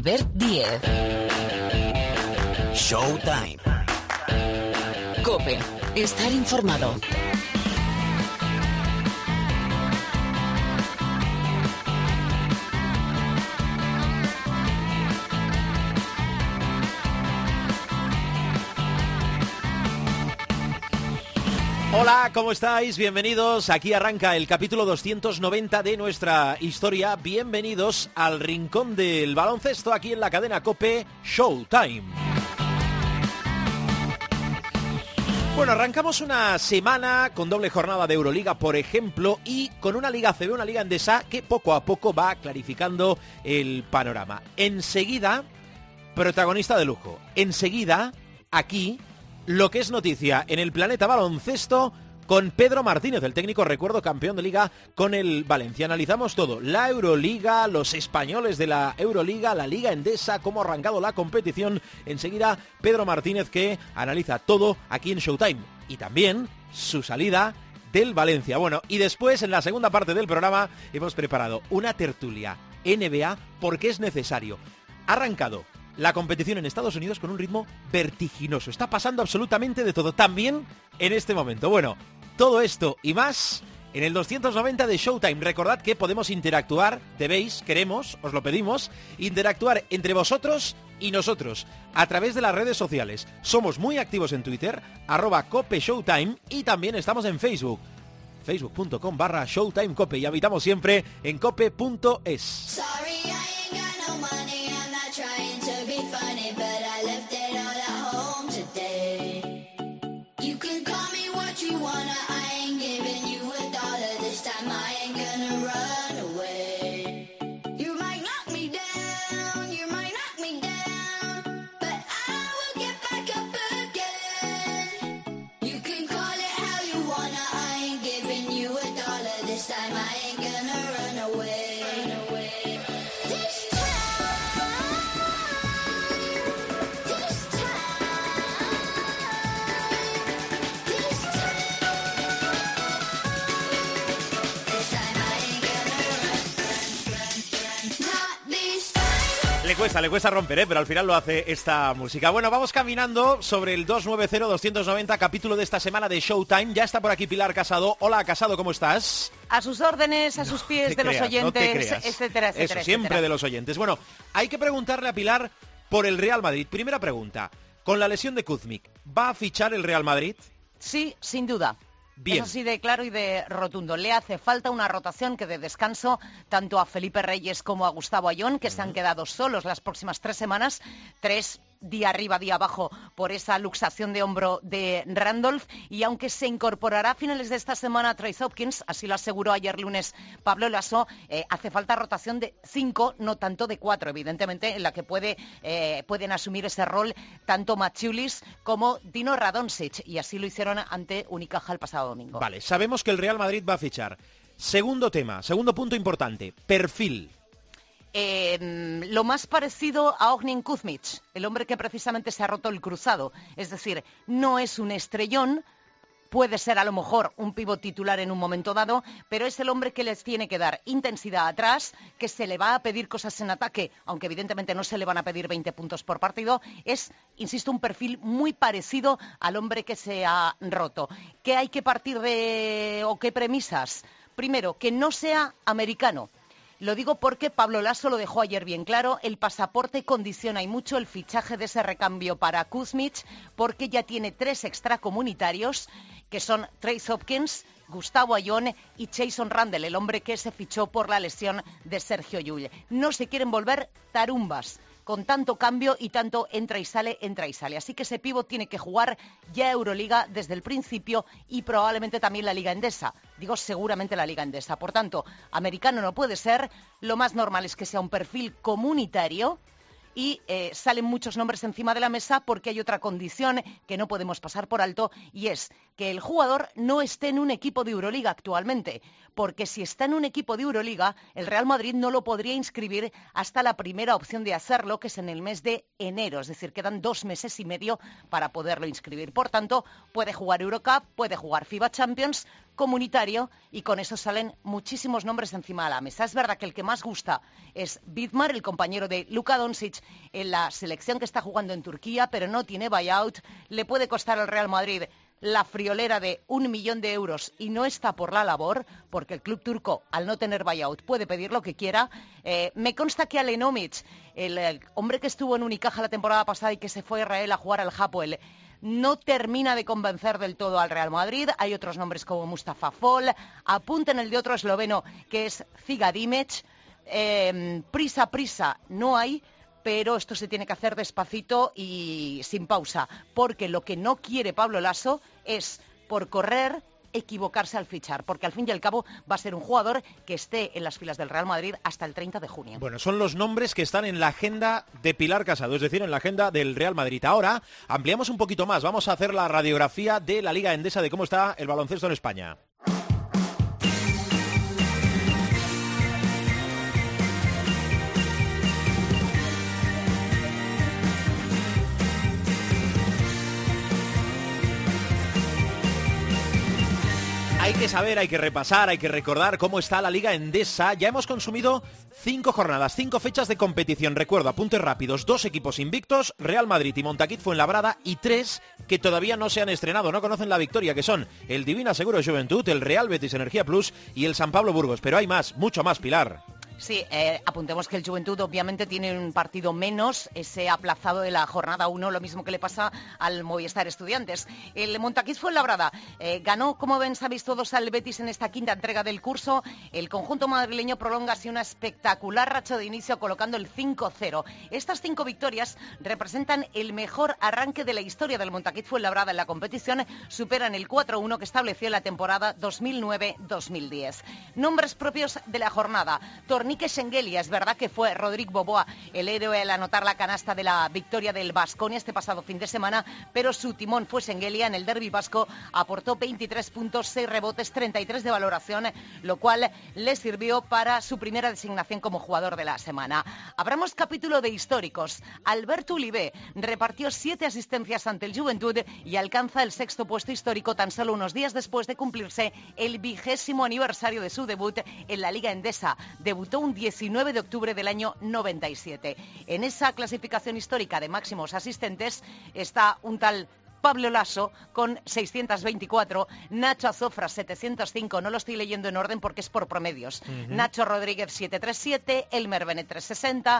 Albert Díez. Showtime. COPE. Estar informado. Hola, ¿cómo estáis? Bienvenidos. Aquí arranca el capítulo 290 de nuestra historia. Bienvenidos al rincón del baloncesto aquí en la cadena COPE Showtime. Bueno, arrancamos una semana con doble jornada de Euroliga, por ejemplo, y con una Liga ACB, una Liga Endesa, que poco a poco va clarificando el panorama. Enseguida, protagonista de lujo. Enseguida, aquí, lo que es noticia en el planeta baloncesto con Pedro Martínez, el técnico, recuerdo, campeón de Liga con el Valencia. Analizamos todo, la Euroliga, los españoles de la Euroliga, la Liga Endesa, cómo ha arrancado la competición. Enseguida, Pedro Martínez, que analiza todo aquí en Showtime. Y también su salida del Valencia. Bueno, y después, en la segunda parte del programa, hemos preparado una tertulia NBA porque es necesario. Ha arrancado la competición en Estados Unidos con un ritmo vertiginoso. Está pasando absolutamente de todo, también en este momento. Bueno, todo esto y más en el 290 de Showtime. Recordad que podemos interactuar, debéis, queremos, os lo pedimos, interactuar entre vosotros y nosotros a través de las redes sociales. Somos muy activos en Twitter, @CopeShowtime, y también estamos en Facebook, facebook.com/ShowtimeCope, y habitamos siempre en cope.es. Le cuesta romper, pero al final lo hace esta música. Bueno, vamos caminando sobre el 290-290, capítulo de esta semana de Showtime. Ya está por aquí Pilar Casado. Hola, Casado, ¿cómo estás? A sus órdenes, a sus pies de los oyentes, etcétera, etcétera. Eso, siempre de los oyentes. Bueno, hay que preguntarle a Pilar por el Real Madrid. Primera pregunta, con la lesión de Kuzmic, ¿va a fichar el Real Madrid? Sí, sin duda. Bien. Eso sí, de claro y de rotundo. Le hace falta una rotación que dé descanso tanto a Felipe Reyes como a Gustavo Ayón, que se han quedado solos las próximas 3 semanas, 3 día arriba, día abajo, por esa luxación de hombro de Randolph. Y aunque se incorporará a finales de esta semana Trace Hopkins, así lo aseguró ayer lunes Pablo Lasso, hace falta rotación de 5, no tanto de 4, evidentemente, en la que pueden asumir ese rol tanto Maciulis como Dino Radonjic, y así lo hicieron ante Unicaja el pasado domingo. Vale, sabemos que el Real Madrid va a fichar. Segundo tema, segundo punto importante, perfil. Lo más parecido a Ognjen Kuzmic, el hombre que precisamente se ha roto el cruzado. Es decir, no es un estrellón, puede ser a lo mejor un pívot titular en un momento dado, pero es el hombre que les tiene que dar intensidad atrás, que se le va a pedir cosas en ataque, aunque evidentemente no se le van a pedir 20 puntos por partido. Es, insisto, un perfil muy parecido al hombre que se ha roto. ¿Qué hay que partir de o qué premisas? Primero, que no sea americano. Lo digo porque Pablo Lasso lo dejó ayer bien claro, el pasaporte condiciona y mucho el fichaje de ese recambio para Kuzmic, porque ya tiene 3 extracomunitarios, que son Trace Hopkins, Gustavo Ayón y Jason Randle, el hombre que se fichó por la lesión de Sergio Llull. No se quieren volver tarumbas con tanto cambio y tanto entra y sale. Así que ese pívot tiene que jugar ya Euroliga desde el principio y probablemente también la Liga Endesa. Digo seguramente la Liga Endesa. Por tanto, americano no puede ser. Lo más normal es que sea un perfil comunitario. Y salen muchos nombres encima de la mesa porque hay otra condición que no podemos pasar por alto, y es que el jugador no esté en un equipo de Euroliga actualmente, porque si está en un equipo de Euroliga, el Real Madrid no lo podría inscribir hasta la primera opción de hacerlo, que es en el mes de enero, es decir, quedan 2 meses y medio para poderlo inscribir. Por tanto, puede jugar Eurocup, puede jugar FIBA Champions, comunitario y con eso salen muchísimos nombres encima de la mesa. Es verdad que el que más gusta es Vidmar, el compañero de Luka Doncic en la selección que está jugando en Turquía, pero no tiene buyout. Le puede costar al Real Madrid la friolera de 1 millón de euros y no está por la labor, porque el club turco, al no tener buyout, puede pedir lo que quiera. Me consta que Alenomic, el hombre que estuvo en Unicaja la temporada pasada y que se fue a Israel a jugar al Hapoel, no termina de convencer del todo al Real Madrid. Hay otros nombres como Mustafa Fall. Apunten el de otro esloveno que es Ziga Dimec. Prisa no hay, pero esto se tiene que hacer despacito y sin pausa, porque lo que no quiere Pablo Laso es, por correr, equivocarse al fichar, porque al fin y al cabo va a ser un jugador que esté en las filas del Real Madrid hasta el 30 de junio. Bueno, son los nombres que están en la agenda de Pilar Casado, es decir, en la agenda del Real Madrid. Ahora ampliamos un poquito más, vamos a hacer la radiografía de la Liga Endesa, de cómo está el baloncesto en España. Hay que saber, hay que repasar, hay que recordar cómo está la Liga Endesa. Ya hemos consumido 5 jornadas, 5 fechas de competición. Recuerdo, apuntes rápidos, 2 equipos invictos, Real Madrid y Montaquit Fuenlabrada, y 3 que todavía no se han estrenado, no conocen la victoria, que son el Divina Seguro Juventud, el Real Betis Energía Plus y el San Pablo Burgos. Pero hay más, mucho más, Pilar. Sí, apuntemos que el Juventud obviamente tiene un partido menos, ese aplazado de la jornada 1, lo mismo que le pasa al Movistar Estudiantes. El Montaquit Fuenlabrada ganó, como ven, sabéis todos, al Betis en esta quinta entrega del curso. El conjunto madrileño prolonga así una espectacular racha de inicio colocando el 5-0. Estas 5 victorias representan el mejor arranque de la historia del Montaquit Fuenlabrada en la competición, superan el 4-1 que estableció la temporada 2009-2010. Nombres propios de la jornada: Tornique Schengelia. Es verdad que fue Rodrigo Boboa el héroe al anotar la canasta de la victoria del Baskonia este pasado fin de semana, pero su timón fue Schengelia. En el derbi vasco aportó 23 puntos, 6 rebotes, 33 de valoración, lo cual le sirvió para su primera designación como jugador de la semana. Abramos capítulo de históricos. Alberto Ulibé repartió 7 asistencias ante el Juventud y alcanza el 6º puesto histórico tan solo unos días después de cumplirse el 20º aniversario de su debut en la Liga Endesa. Debutó un 19 de octubre del año 97. En esa clasificación histórica de máximos asistentes está un tal Pablo Laso con 624, Nacho Azofra 705, no lo estoy leyendo en orden porque es por promedios, Nacho Rodríguez 737, Elmer Benet 360,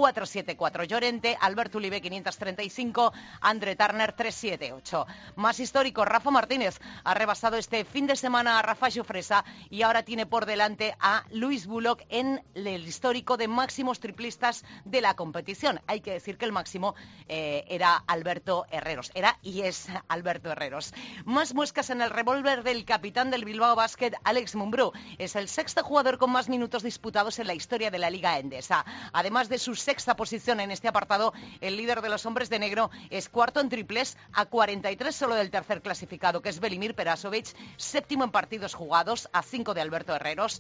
474 Llorente, Alberto Ulibé 535, André Turner 378. Más histórico, Rafa Martínez ha rebasado este fin de semana a Rafa Jofresa y ahora tiene por delante a Luis Bullock en el histórico de máximos triplistas de la competición. Hay que decir que el máximo era Alberto Herreros, era y es Alberto Herreros. Más muescas en el revólver del capitán del Bilbao Basket, Alex Mumbrú. Es el 6º jugador con más minutos disputados en la historia de la Liga Endesa. Además de su 6ª posición en este apartado, el líder de los hombres de negro es 4º en triples, a 43 solo del tercer clasificado, que es Velimir Perasovic, 7º en partidos jugados, a 5 de Alberto Herreros,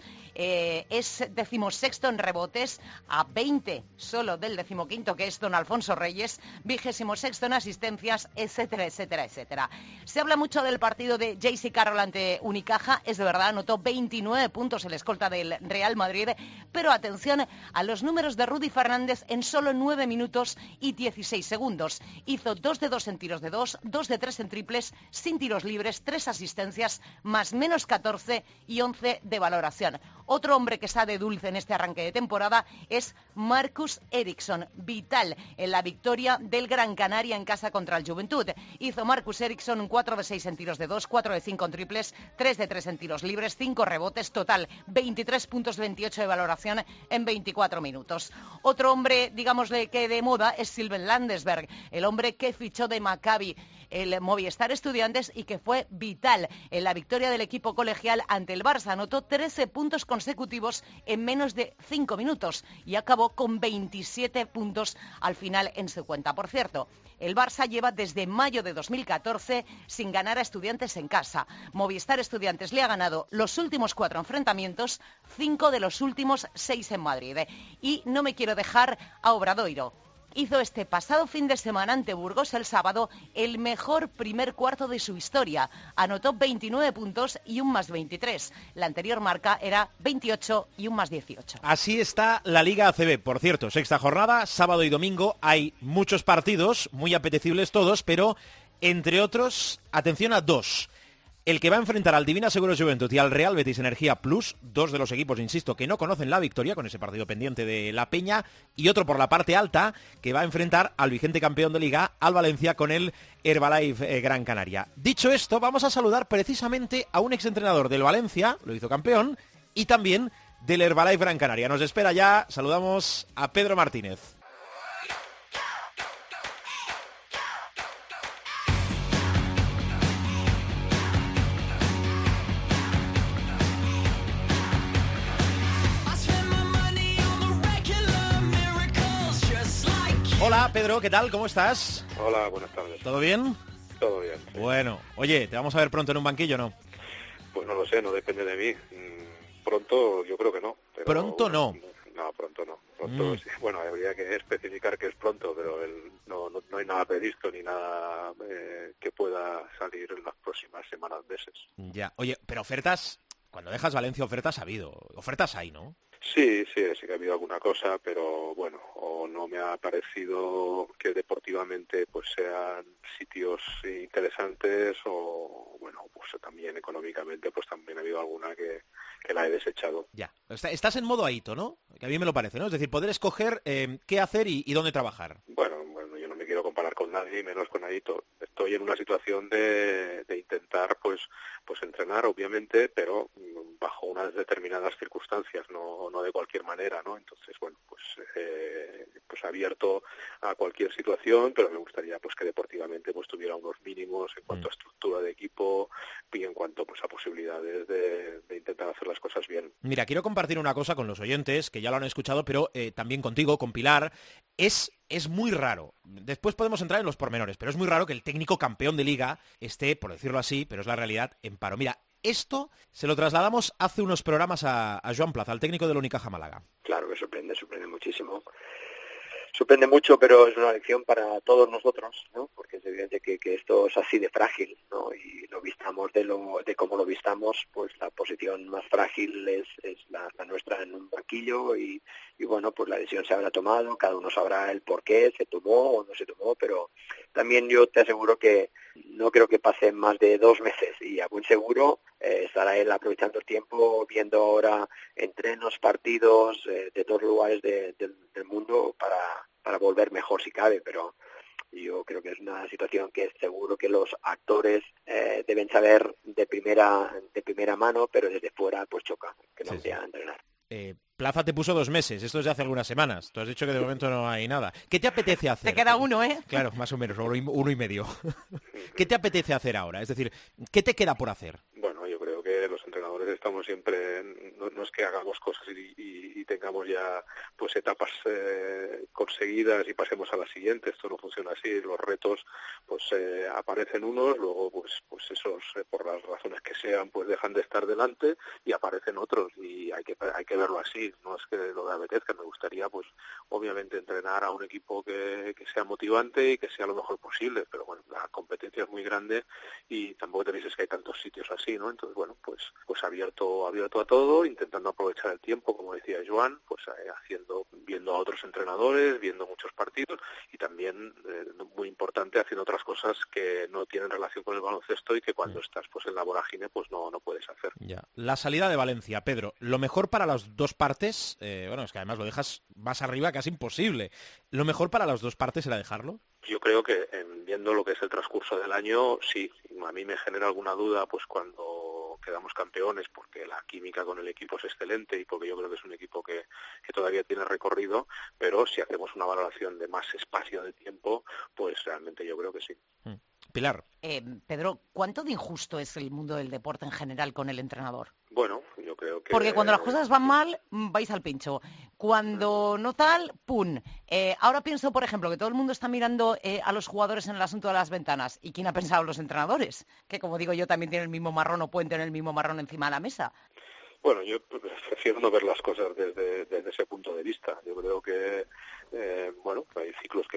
es 16º en rebotes, a 20 solo del 15º, que es don Alfonso Reyes, 26º en asistencias, etcétera, etcétera, etcétera. Se habla mucho del partido de J.C. Carroll ante Unicaja, es de verdad, anotó 29 puntos el escolta del Real Madrid, pero atención a los números de Rudy Fernández en solo 9 minutos y 16 segundos. Hizo 2 de 2 en tiros de 2, 2 de 3 en triples, sin tiros libres, 3 asistencias, más menos 14 y 11 de valoración. Otro hombre que está de dulce en este arranque de temporada es Marcus Ericsson, vital en la victoria del Gran Canaria en casa contra el Juventud. Hizo Marcus Ericsson un 4 de 6 en tiros de 2, 4 de 5 en triples, 3 de 3 en tiros libres, 5 rebotes, total 23 puntos, 28 de valoración en 24 minutos. Otro hombre, digámosle que de moda, es Sylvain Landesberg, el hombre que fichó de Maccabi el Movistar Estudiantes y que fue vital en la victoria del equipo colegial ante el Barça. Anotó 13 puntos consecutivos en menos de 5 minutos y acabó con 27 puntos al final en su cuenta. Por cierto, el Barça lleva desde mayo de 2014 sin ganar a Estudiantes en casa. Movistar Estudiantes le ha ganado los últimos 4 enfrentamientos, 5 de los últimos 6 en Madrid. Y no me quiero dejar a Obradoiro. hizo este pasado fin de semana ante Burgos el sábado el mejor primer cuarto de su historia. Anotó 29 puntos y un más 23. La anterior marca era 28 y un más 18. Así está la Liga ACB. Por cierto, sexta jornada, sábado y domingo. Hay muchos partidos, muy apetecibles todos, pero entre otros, atención a dos. El que va a enfrentar al Divina Seguros Juventud y al Real Betis Energía Plus, dos de los equipos, insisto, que no conocen la victoria con ese partido pendiente de La Peña, y otro por la parte alta, que va a enfrentar al vigente campeón de Liga, al Valencia, con el Herbalife Gran Canaria. Dicho esto, vamos a saludar precisamente a un exentrenador del Valencia, lo hizo campeón, y también del Herbalife Gran Canaria. Nos espera ya, saludamos a Pedro Martínez. Hola Pedro, ¿qué tal? ¿Cómo estás? Hola, buenas tardes. ¿Todo bien? Todo bien. Sí. Bueno, oye, ¿te vamos a ver pronto en un banquillo o no? Pues no lo sé, no depende de mí. Pronto yo creo que no. Pero ¿Pronto no? No, pronto no. Pronto sí. Bueno, habría que especificar que es pronto, pero no hay nada previsto ni nada que pueda salir en las próximas semanas, meses. Ya, oye, pero ofertas, cuando dejas Valencia ofertas ha habido, ofertas hay, ¿no? Sí que ha habido alguna cosa, pero bueno, o no me ha parecido que deportivamente pues sean sitios interesantes, o bueno, pues también económicamente pues también ha habido alguna que la he desechado. Ya, estás en modo Aito, ¿no? Que a mí me lo parece, ¿no? Es decir, poder escoger qué hacer y dónde trabajar. Bueno, yo no me quiero comparar con nadie, menos con Aito. Estoy en una situación de intentar pues entrenar, obviamente, pero bajo unas determinadas circunstancias, no de cualquier manera, ¿no? Entonces, bueno, pues abierto a cualquier situación, pero me gustaría pues que deportivamente pues tuviera unos mínimos en cuanto a estructura de equipo y en cuanto pues a posibilidades de intentar hacer las cosas bien. Mira, quiero compartir una cosa con los oyentes, que ya lo han escuchado, pero también contigo, con Pilar. Es muy raro, después podemos entrar en los pormenores, pero es muy raro que el técnico campeón de Liga esté, por decirlo así, pero es la realidad, en paro. Mira, esto se lo trasladamos hace unos programas a Joan Plaza, al técnico del Unicaja Málaga. Claro que sorprende muchísimo. Sorprende mucho, pero es una lección para todos nosotros, ¿no? Porque es evidente que esto es así de frágil, ¿no? Y lo vistamos de cómo lo vistamos, pues la posición más frágil es la nuestra en un banquillo y bueno, pues la decisión se habrá tomado, cada uno sabrá el por qué se tomó o no se tomó, pero también yo te aseguro que no creo que pasen más de 2 meses y a buen seguro estará él aprovechando el tiempo, viendo ahora entrenos, partidos de todos los lugares del mundo para volver mejor si cabe, pero yo creo que es una situación que seguro que los actores deben saber de primera mano, pero desde fuera pues choca, que no vaya a entrenar. Plaza te puso 2 meses, esto es de hace algunas semanas. Tú has dicho que de momento no hay nada. ¿Qué te apetece hacer? Te queda uno, ¿eh? Claro, más o menos, 1,5. ¿Qué te apetece hacer ahora? Es decir, ¿qué te queda por hacer? Bueno, yo creo que los entrenadores estamos siempre, no es que hagamos cosas y tengamos ya pues etapas conseguidas y pasemos a la siguiente. Esto no funciona así. Los retos pues aparecen unos, luego pues esos por las razones que sean pues dejan de estar delante y aparecen otros, y hay que verlo así. No es que lo me apetezca, me gustaría pues obviamente entrenar a un equipo que sea motivante y que sea lo mejor posible, pero bueno, la competencia es muy grande y tampoco te dices que hay tantos sitios así, ¿no? Entonces bueno, pues abierto a todo, intentando aprovechar el tiempo, como decía Joan, pues viendo a otros entrenadores, viendo muchos partidos y también muy importante, haciendo otras cosas que no tienen relación con el baloncesto y que cuando estás pues en la vorágine pues no puedes hacer. Ya. La salida de Valencia, Pedro, lo mejor para las dos partes, bueno, es que además lo dejas más arriba, casi imposible. ¿Lo mejor para las dos partes era dejarlo? Yo creo que viendo lo que es el transcurso del año, sí. A mí me genera alguna duda pues cuando quedamos campeones, porque la química con el equipo es excelente y porque yo creo que es un equipo que todavía tiene recorrido, pero si hacemos una valoración de más espacio de tiempo, pues realmente yo creo que sí. Pilar. Pedro, ¿cuánto de injusto es el mundo del deporte en general con el entrenador? Bueno, yo creo que... Porque cuando las cosas van mal, vais al pincho. Cuando no tal, ¡pum! Ahora pienso, por ejemplo, que todo el mundo está mirando a los jugadores en el asunto de las ventanas. ¿Y quién ha pensado en los entrenadores? Que, como digo yo, también tienen el mismo marrón o pueden tener el mismo marrón encima de la mesa. Bueno, yo prefiero no ver las cosas desde ese punto de vista. Yo creo que, hay ciclos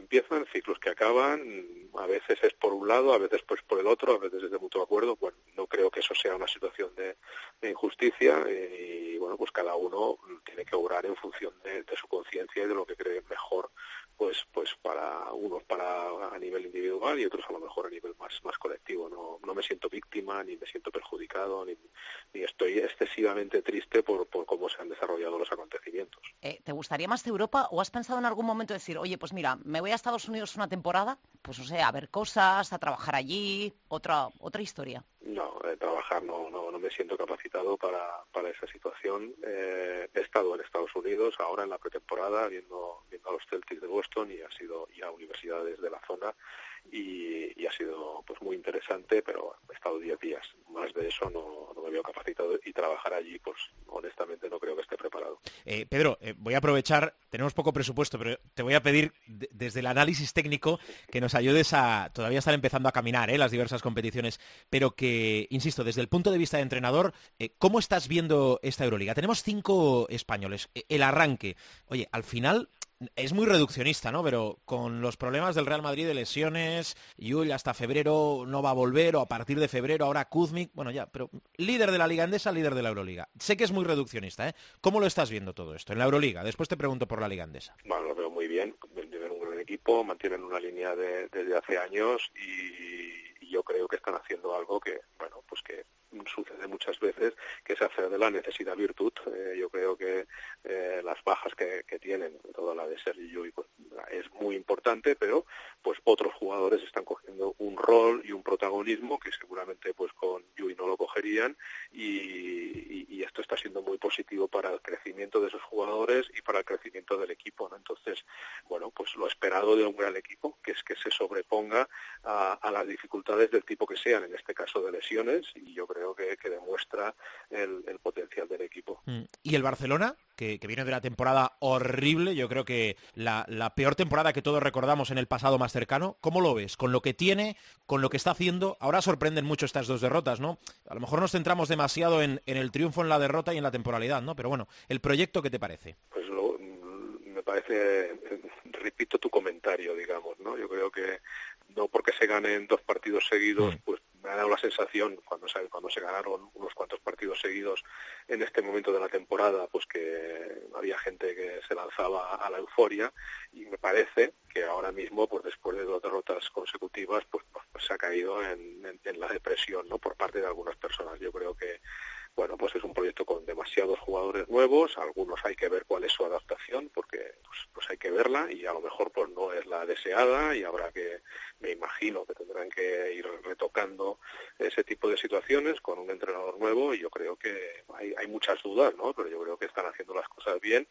empiezan, ciclos que acaban, a veces es por un lado, a veces pues por el otro, a veces es de mutuo acuerdo. Bueno, no creo que eso sea una situación de injusticia y bueno, pues cada uno tiene que obrar en función de su conciencia y de lo que cree mejor, pues para unos a nivel individual y otros a lo mejor a nivel más colectivo. No me siento víctima, ni me siento perjudicado, ni estoy excesivamente triste por cómo se han desarrollado los acontecimientos. ¿Te gustaría más de Europa o has pensado en algún momento decir, oye, pues mira, me voy a Estados Unidos una temporada, pues no sé, a ver cosas, a trabajar allí, otra historia? No, trabajar no me siento capacitado para esa situación. He estado en Estados Unidos ahora en la pretemporada viendo a los Celtics de Boston y a universidades de la zona y ha sido pues muy interesante, pero he estado 10 días. Más de eso no me veo capacitado y trabajar allí, pues honestamente no creo que esté preparado. Pedro, voy a aprovechar, tenemos poco presupuesto, pero te voy a pedir desde el análisis técnico que nos ayudes a todavía estar empezando a caminar las diversas competiciones, pero que, insisto, desde el punto de vista de entrenador, ¿cómo estás viendo esta Euroliga? Tenemos 5 españoles. El arranque, oye, al final es muy reduccionista, ¿no? Pero con los problemas del Real Madrid de lesiones, Llull hasta febrero no va a volver, o a partir de febrero ahora Kuzmic, bueno ya, pero líder de la Liga Endesa, líder de la Euroliga. Sé que es muy reduccionista, ¿eh? ¿Cómo lo estás viendo todo esto en la Euroliga? Después te pregunto por la Liga Endesa. Bueno, lo veo muy bien, tienen un gran equipo, mantienen una línea desde hace años y yo creo que están haciendo algo que, bueno, pues que sucede muchas veces, que es hacer de la necesidad virtud. Yo creo que las bajas que tienen, toda la de Sergi Llull, pues, es muy importante, pero pues otros jugadores están cogiendo un rol y un protagonismo que seguramente pues con Llull no lo cogerían y esto está siendo muy positivo para el crecimiento de esos jugadores y para el crecimiento del equipo, ¿no? Entonces, bueno, pues lo esperado de un gran equipo, que es que se sobreponga a las dificultades del tipo que sean, en este caso de lesiones, y yo creo que demuestra el potencial del equipo. ¿Y el Barcelona, que viene de una temporada horrible? Yo creo que la peor temporada que todos recordamos en el pasado más cercano. ¿Cómo lo ves? Con lo que tiene, con lo que está haciendo. Ahora sorprenden mucho estas 2 derrotas, ¿no? A lo mejor nos centramos demasiado en el triunfo, en la derrota y en la temporalidad, ¿no? Pero bueno, ¿el proyecto qué te parece? Pues me parece, repito tu comentario, digamos, ¿no? Yo creo que no porque se ganen 2 partidos seguidos, pues me ha dado la sensación cuando se ganaron unos cuantos partidos seguidos en este momento de la temporada, pues que había gente que se lanzaba a la euforia, y me parece que ahora mismo, pues después de 2 derrotas consecutivas, pues se ha caído en la depresión, ¿no? Por parte de algunas personas. Yo creo que bueno, pues es un proyecto con demasiados jugadores nuevos, algunos hay que ver cuál es su adaptación, porque pues hay que verla y a lo mejor pues no es la deseada y habrá que, me imagino que tendrán que ir retocando ese tipo de situaciones con un entrenador nuevo, y yo creo que hay muchas dudas, ¿no? Pero yo creo que están haciendo las cosas bien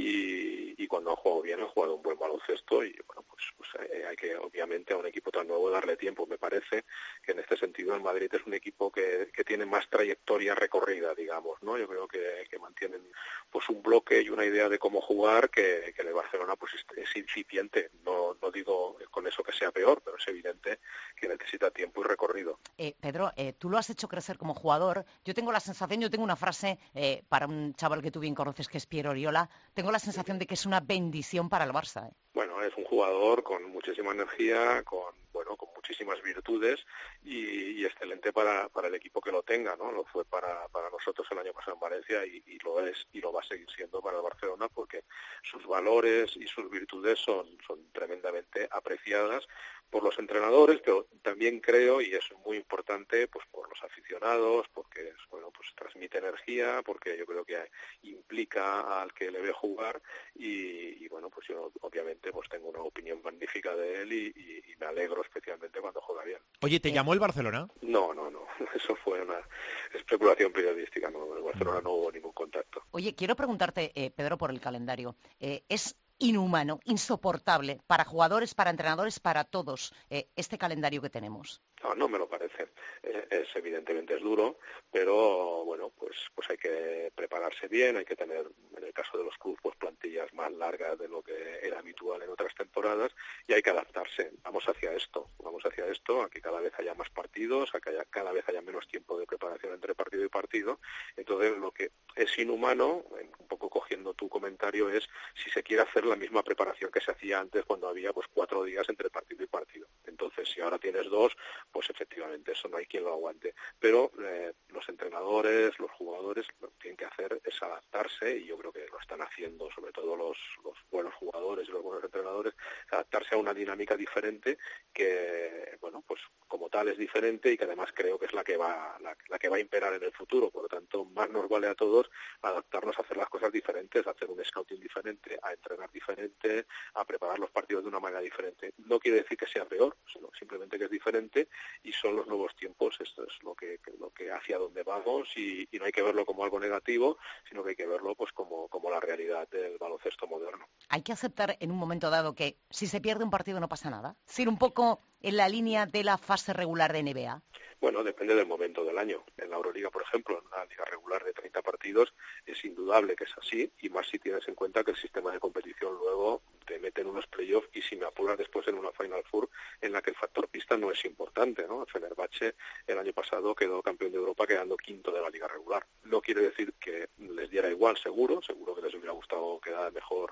y cuando han jugado bien, han jugado un buen baloncesto y bueno, pues hay que obviamente a un equipo tan nuevo darle tiempo. Me parece que en este sentido el Madrid es un equipo que tiene más trayectoria recorrida, digamos, ¿no? Yo creo que mantienen pues un bloque y una idea de cómo jugar que el Barcelona pues es incipiente. No digo con eso que sea peor, pero es evidente que necesita tiempo y recorrido. Pedro, tú lo has hecho crecer como jugador. Yo tengo una frase para un chaval que tú bien conoces, que es Piero Oriola. Tengo la sensación de que es una bendición para el Barça. Bueno, es un jugador con muchísima energía, con muchísimas virtudes y excelente para el equipo que lo tenga, ¿no? Lo fue para nosotros el año pasado en Valencia y lo es y lo va a seguir siendo para el Barcelona, porque sus valores y sus virtudes son tremendamente apreciadas por los entrenadores, pero también creo, y es muy importante, pues por los aficionados, porque pues transmite energía, porque yo creo que implica al que le ve jugar y bueno, pues yo obviamente pues tengo una opinión magnífica de él y me alegro especialmente cuando juega bien. Oye, ¿te llamó el Barcelona? No, eso fue una especulación periodística, no, el Barcelona no hubo ningún contacto. Oye, quiero preguntarte, Pedro, por el calendario. ¿Es inhumano, insoportable para jugadores, para entrenadores, para todos este calendario que tenemos? No me lo parece. Evidentemente es duro, pero bueno, pues hay que prepararse bien, hay que tener, en el caso de los clubes, pues plantillas más largas de lo que era habitual en otras temporadas, y hay que adaptarse. Vamos hacia esto, a que cada vez haya más partidos, a que cada vez haya menos tiempo de preparación entre partido y partido. Entonces, lo que es inhumano, un poco cogiendo tu comentario, es si se quiere hacer la misma preparación que se hacía antes, cuando había 4 días entre partido y partido. Entonces, si ahora tienes 2, pues efectivamente eso no hay quien lo aguante. Pero los entrenadores, los jugadores, lo que tienen que hacer es adaptarse, y yo creo que lo están haciendo, sobre todo los buenos jugadores y los buenos entrenadores, adaptarse a una dinámica diferente que, bueno, pues como tal es diferente, y que además creo que es la que va a imperar en el futuro. Por lo tanto, más nos vale a todos adaptarnos a hacer las cosas diferentes, a hacer un scouting diferente, a entrenar diferente, a preparar los partidos de una manera diferente. No quiere decir que sea peor, sino simplemente que es diferente, y son los nuevos tiempos. Esto es lo que hacia dónde vamos, y no hay que verlo como algo negativo, sino que hay que verlo pues como la realidad del baloncesto moderno. Hay que aceptar en un momento dado que si se pierde un partido no pasa nada. Es decir, un poco en la línea de la fase regular de NBA. Bueno, depende del momento del año. En la Euroliga, por ejemplo, en una liga regular de 30 partidos, es indudable que es así, y más si tienes en cuenta que el sistema de competición luego te mete en unos playoffs, y si me apuras después en una Final Four en la que el factor pista no es importante, ¿no? El Fenerbahce el año pasado quedó campeón de Europa quedando quinto de la liga regular. No quiere decir que les diera igual, seguro que les hubiera gustado quedar mejor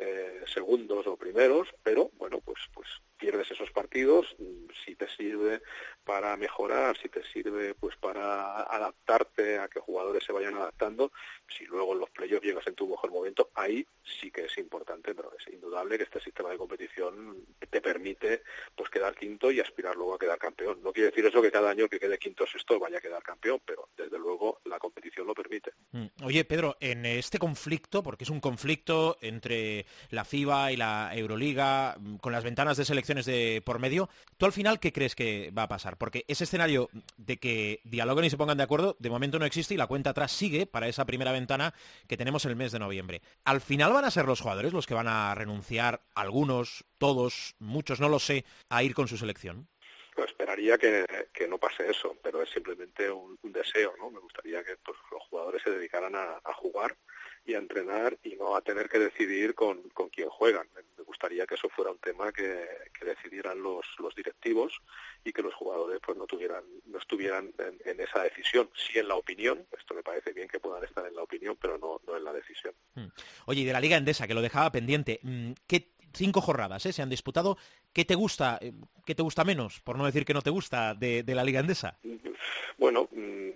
segundos o primeros, pero bueno, pues pierdes esos partidos. Si te sirve para mejorar, si te sirve pues para adaptarte a que jugadores se vayan adaptando, si luego en los playoffs llegas en tu mejor momento, ahí sí que es importante. Pero es indudable que este sistema de competición te permite pues quedar quinto y aspirar luego a quedar campeón. No quiere decir eso que cada año que quede quinto o sexto vaya a quedar campeón, pero desde luego la competición lo permite. Oye, Pedro, en este conflicto, porque es un conflicto entre la FIBA y la Euroliga, con las ventanas de selecciones de por medio, ¿tú al final qué crees que va a pasar? Porque ese escenario de que dialoguen y se pongan de acuerdo, de momento no existe, y la cuenta atrás sigue para esa primera ventana que tenemos el mes de noviembre. ¿Al final van a ser los jugadores los que van a renunciar, algunos, todos, muchos, no lo sé, a ir con su selección? Pues esperaría que no pase eso, pero es simplemente un deseo, ¿no? Me gustaría que pues, los jugadores se dedicaran a jugar y a entrenar, y no a tener que decidir con quién juegan. Me gustaría que eso fuera un tema que decidieran los directivos, y que los jugadores pues no estuvieran en esa decisión. Sí en la opinión, esto me parece bien que puedan estar en la opinión, pero no en la decisión. Oye, y de la Liga Endesa, que lo dejaba pendiente, ¿qué 5 jornadas se han disputado? ¿Qué te gusta menos, por no decir que no te gusta, de la Liga Endesa? Bueno,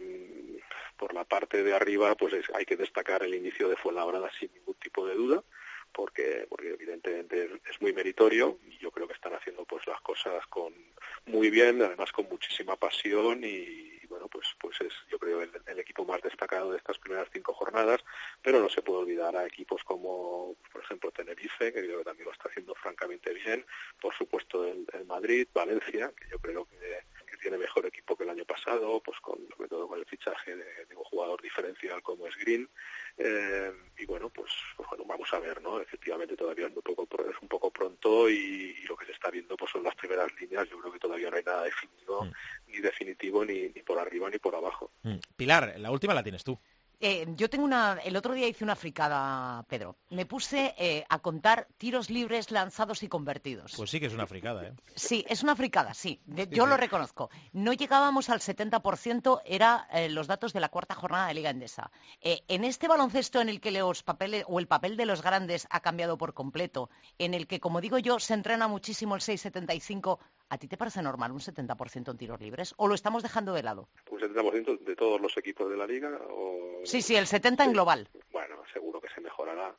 por la parte de arriba pues hay que destacar el inicio de Fuenlabrada sin ningún tipo de duda, porque evidentemente es muy meritorio, y yo creo que están haciendo pues las cosas muy bien, además con muchísima pasión, y bueno, pues es yo creo el equipo más destacado de estas primeras 5 jornadas. Pero no se puede olvidar a equipos como, por ejemplo, Tenerife, que creo que también lo está haciendo francamente bien, por supuesto el Madrid, Valencia, que yo creo que tiene mejor equipo que el año pasado, pues sobre todo con el fichaje de un jugador diferencial como es Green, y bueno, pues bueno, vamos a ver, ¿no? Efectivamente todavía es un poco pronto, y lo que se está viendo pues son las primeras líneas. Yo creo que todavía no hay nada definido, ni definitivo, ni por arriba ni por abajo. Pilar, la última la tienes tú. Yo tengo el otro día hice una fricada, Pedro. Me puse a contar tiros libres lanzados y convertidos. Pues sí que es una fricada, ¿eh? Sí, es una fricada, sí. Yo lo reconozco. No llegábamos al 70%, era los datos de la 4ª jornada de Liga Endesa. En este baloncesto en el que los papeles o el papel de los grandes ha cambiado por completo, en el que, como digo yo, se entrena muchísimo el 6,75, ¿a ti te parece normal un 70% en tiros libres? ¿O lo estamos dejando de lado? ¿Un 70% de todos los equipos de la Liga? Sí, el 70% en global. Bueno, seguro que se mejorará.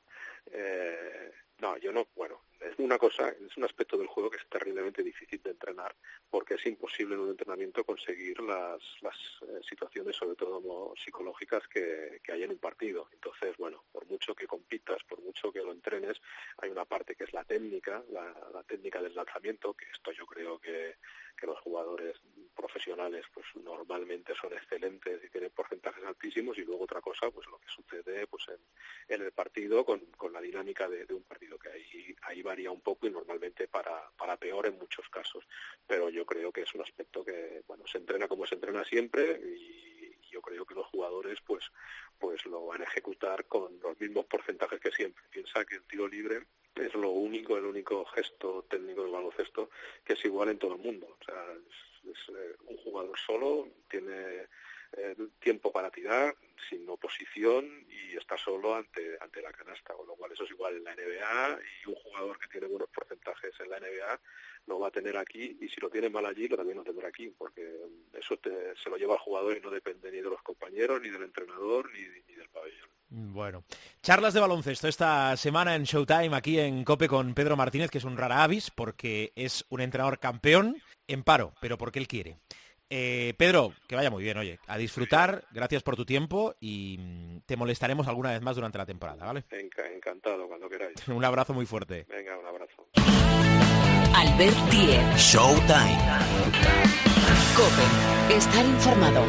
No, yo no. Bueno, es una cosa, es un aspecto del juego que es terriblemente difícil de entrenar, porque es imposible en un entrenamiento conseguir las situaciones, sobre todo psicológicas, que hay en un partido. Entonces, bueno, por mucho que compitas, por mucho que lo entrenes, hay una parte que es la técnica, la técnica del lanzamiento, que esto yo creo que los jugadores profesionales pues normalmente son excelentes y tienen porcentajes altísimos, y luego otra cosa pues lo que sucede pues en el partido con la dinámica de un partido, que ahí varía un poco, y normalmente para peor en muchos casos. Pero yo creo que es un aspecto que bueno, se entrena como se entrena siempre, y yo creo que los jugadores pues pues lo van a ejecutar con los mismos porcentajes que siempre. Piensa que el tiro libre es el único gesto técnico del baloncesto que es igual en todo el mundo. O sea, es un jugador solo, tiene tiempo para tirar, sin oposición, y está solo ante la canasta, con lo cual eso es igual en la NBA, y un jugador que tiene buenos porcentajes en la NBA lo va a tener aquí, y si lo tiene mal allí, lo también lo tendrá aquí, porque eso se lo lleva al jugador y no depende ni de los compañeros, ni del entrenador, ni del pabellón. Bueno, charlas de baloncesto esta semana en Showtime, aquí en COPE, con Pedro Martínez, que es un rara avis, porque es un entrenador campeón en paro, pero porque él quiere. Pedro, que vaya muy bien, oye, a disfrutar, gracias por tu tiempo, y te molestaremos alguna vez más durante la temporada, ¿vale? Encantado, cuando queráis. Un abrazo muy fuerte. Venga, un abrazo. Albert Diez. Showtime. COPE. Estar informado.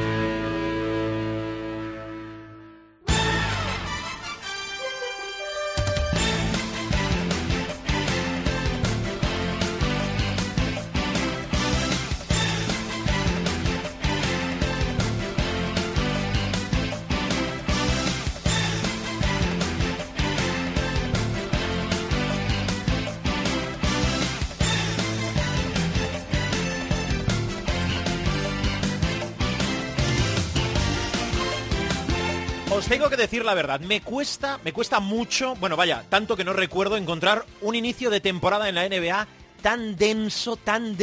Os tengo que decir la verdad, me cuesta mucho, bueno vaya, tanto que no recuerdo encontrar un inicio de temporada en la NBA tan denso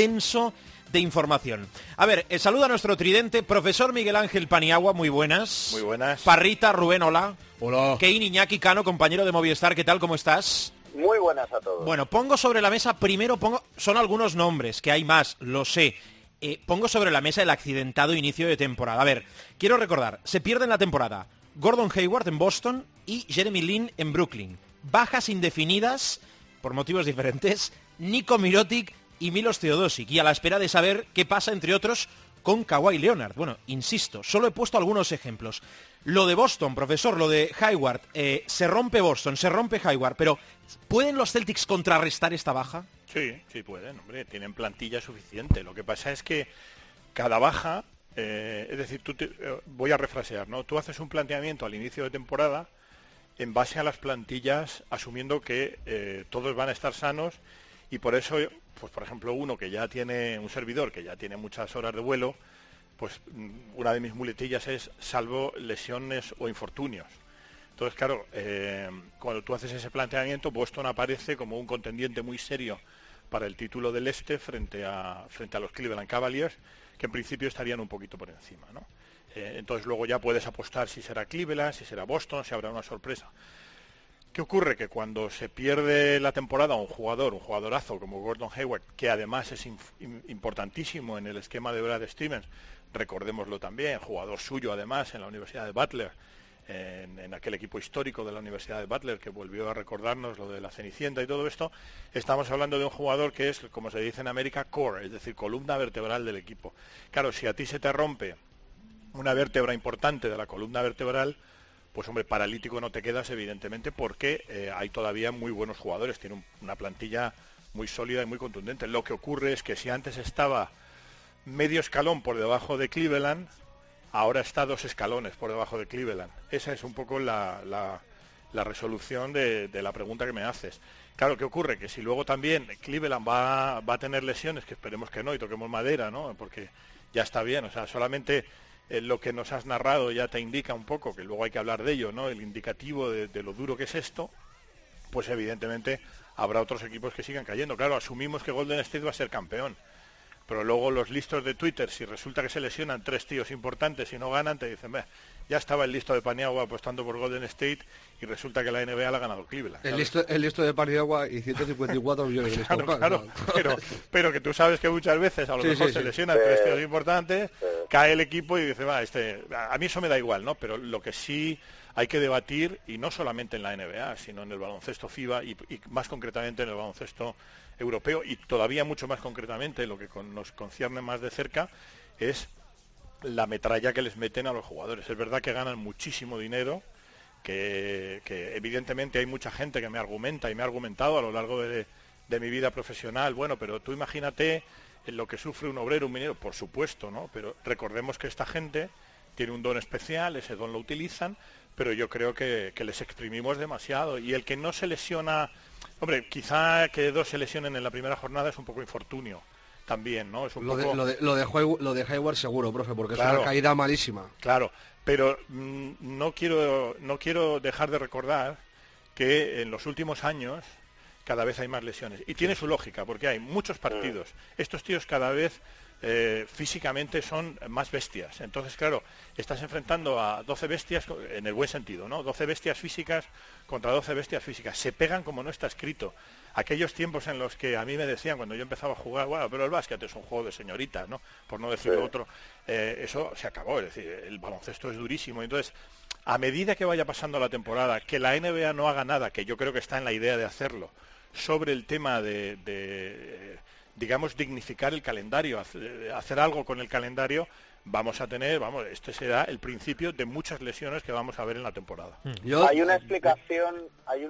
de información. A ver, saluda a nuestro tridente, profesor Miguel Ángel Paniagua, muy buenas. Muy buenas. Parrita, Rubén, hola. Hola. Kein Iñaki Cano, compañero de Movistar, ¿qué tal, cómo estás? Muy buenas a todos. Bueno, pongo sobre la mesa, son algunos nombres, que hay más, lo sé. Pongo sobre la mesa el accidentado inicio de temporada. A ver, quiero recordar, se pierde en la temporada Gordon Hayward en Boston y Jeremy Lin en Brooklyn. Bajas indefinidas, por motivos diferentes, Nico Mirotic y Milos Teodosic. Y a la espera de saber qué pasa, entre otros, con Kawhi Leonard. Bueno, insisto, solo he puesto algunos ejemplos. Lo de Boston, profesor, lo de Hayward, se rompe Boston, se rompe Hayward, pero ¿pueden los Celtics contrarrestar esta baja? Sí pueden, hombre, tienen plantilla suficiente. Lo que pasa es que cada baja... es decir, voy a refrasear, ¿no? Tú haces un planteamiento al inicio de temporada en base a las plantillas, asumiendo que todos van a estar sanos, y por eso, pues por ejemplo, un servidor que ya tiene muchas horas de vuelo, pues una de mis muletillas es salvo lesiones o infortunios. Entonces, claro, cuando tú haces ese planteamiento, Boston aparece como un contendiente muy serio para el título del Este frente a los Cleveland Cavaliers, que en principio estarían un poquito por encima, ¿no? Entonces luego ya puedes apostar si será Cleveland, si será Boston, si habrá una sorpresa. ¿Qué ocurre? Que cuando se pierde la temporada un jugadorazo como Gordon Hayward, que además es importantísimo en el esquema de Brad Stevens, recordémoslo también, jugador suyo además en la Universidad de Butler, en aquel equipo histórico de la Universidad de Butler que volvió a recordarnos lo de la Cenicienta y todo esto, estamos hablando de un jugador que es, como se dice en América, core, es decir, columna vertebral del equipo. Claro, si a ti se te rompe una vértebra importante de la columna vertebral, pues hombre, paralítico no te quedas, evidentemente, porque hay todavía muy buenos jugadores, tiene una plantilla muy sólida y muy contundente. Lo que ocurre es que si antes estaba medio escalón por debajo de Cleveland, ahora está 2 escalones por debajo de Cleveland. Esa es un poco la resolución de la pregunta que me haces. Claro, ¿qué ocurre? Que si luego también Cleveland va a tener lesiones, que esperemos que no, y toquemos madera, ¿no? Porque ya está bien, o sea, solamente lo que nos has narrado ya te indica un poco, que luego hay que hablar de ello, ¿no? El indicativo de lo duro que es esto, pues evidentemente habrá otros equipos que sigan cayendo. Claro, asumimos que Golden State va a ser campeón, pero luego los listos de Twitter, si resulta que se lesionan 3 tíos importantes y no ganan, te dicen, ya estaba el listo de Paniagua apostando por Golden State y resulta que la NBA la ha ganado Cleveland. El listo de Paniagua y 154 millones de listos. Claro, pero que tú sabes que muchas veces a lo mejor se lesionan 3 tíos importantes, cae el equipo y dice, a mí eso me da igual, ¿no? Pero lo que sí hay que debatir, y no solamente en la NBA, sino en el baloncesto FIBA y más concretamente en el baloncesto europeo, y todavía mucho más concretamente lo que nos concierne más de cerca es la metralla que les meten a los jugadores. Es verdad que ganan muchísimo dinero, que evidentemente hay mucha gente que me argumenta y me ha argumentado a lo largo de mi vida profesional, bueno, pero tú imagínate lo que sufre un obrero, un minero, por supuesto, ¿no? Pero recordemos que esta gente tiene un don especial, ese don lo utilizan, pero yo creo que les exprimimos demasiado. Y el que no se lesiona, hombre, quizá que 2 se lesionen en la primera jornada es un poco infortunio también, ¿no? Es un poco... Lo de Hayward seguro, profe, porque Claro. es una caída malísima. Claro, pero no quiero dejar de recordar que en los últimos años cada vez hay más lesiones. Y tiene su lógica, porque hay muchos partidos. Estos tíos cada vez físicamente son más bestias. Entonces, claro, estás enfrentando a 12 bestias, en el buen sentido, ¿no? 12 bestias físicas contra 12 bestias físicas. Se pegan como no está escrito. Aquellos tiempos en los que a mí me decían, cuando yo empezaba a jugar, bueno, pero el básquet es un juego de señoritas, ¿no? Por no decir lo otro. Eso se acabó, es decir, el baloncesto es durísimo. Entonces, a medida que vaya pasando la temporada, que la NBA no haga nada, que yo creo que está en la idea de hacerlo, sobre el tema de digamos, dignificar el calendario, hacer algo con el calendario, vamos a tener, este será el principio de muchas lesiones que vamos a ver en la temporada. Hay una explicación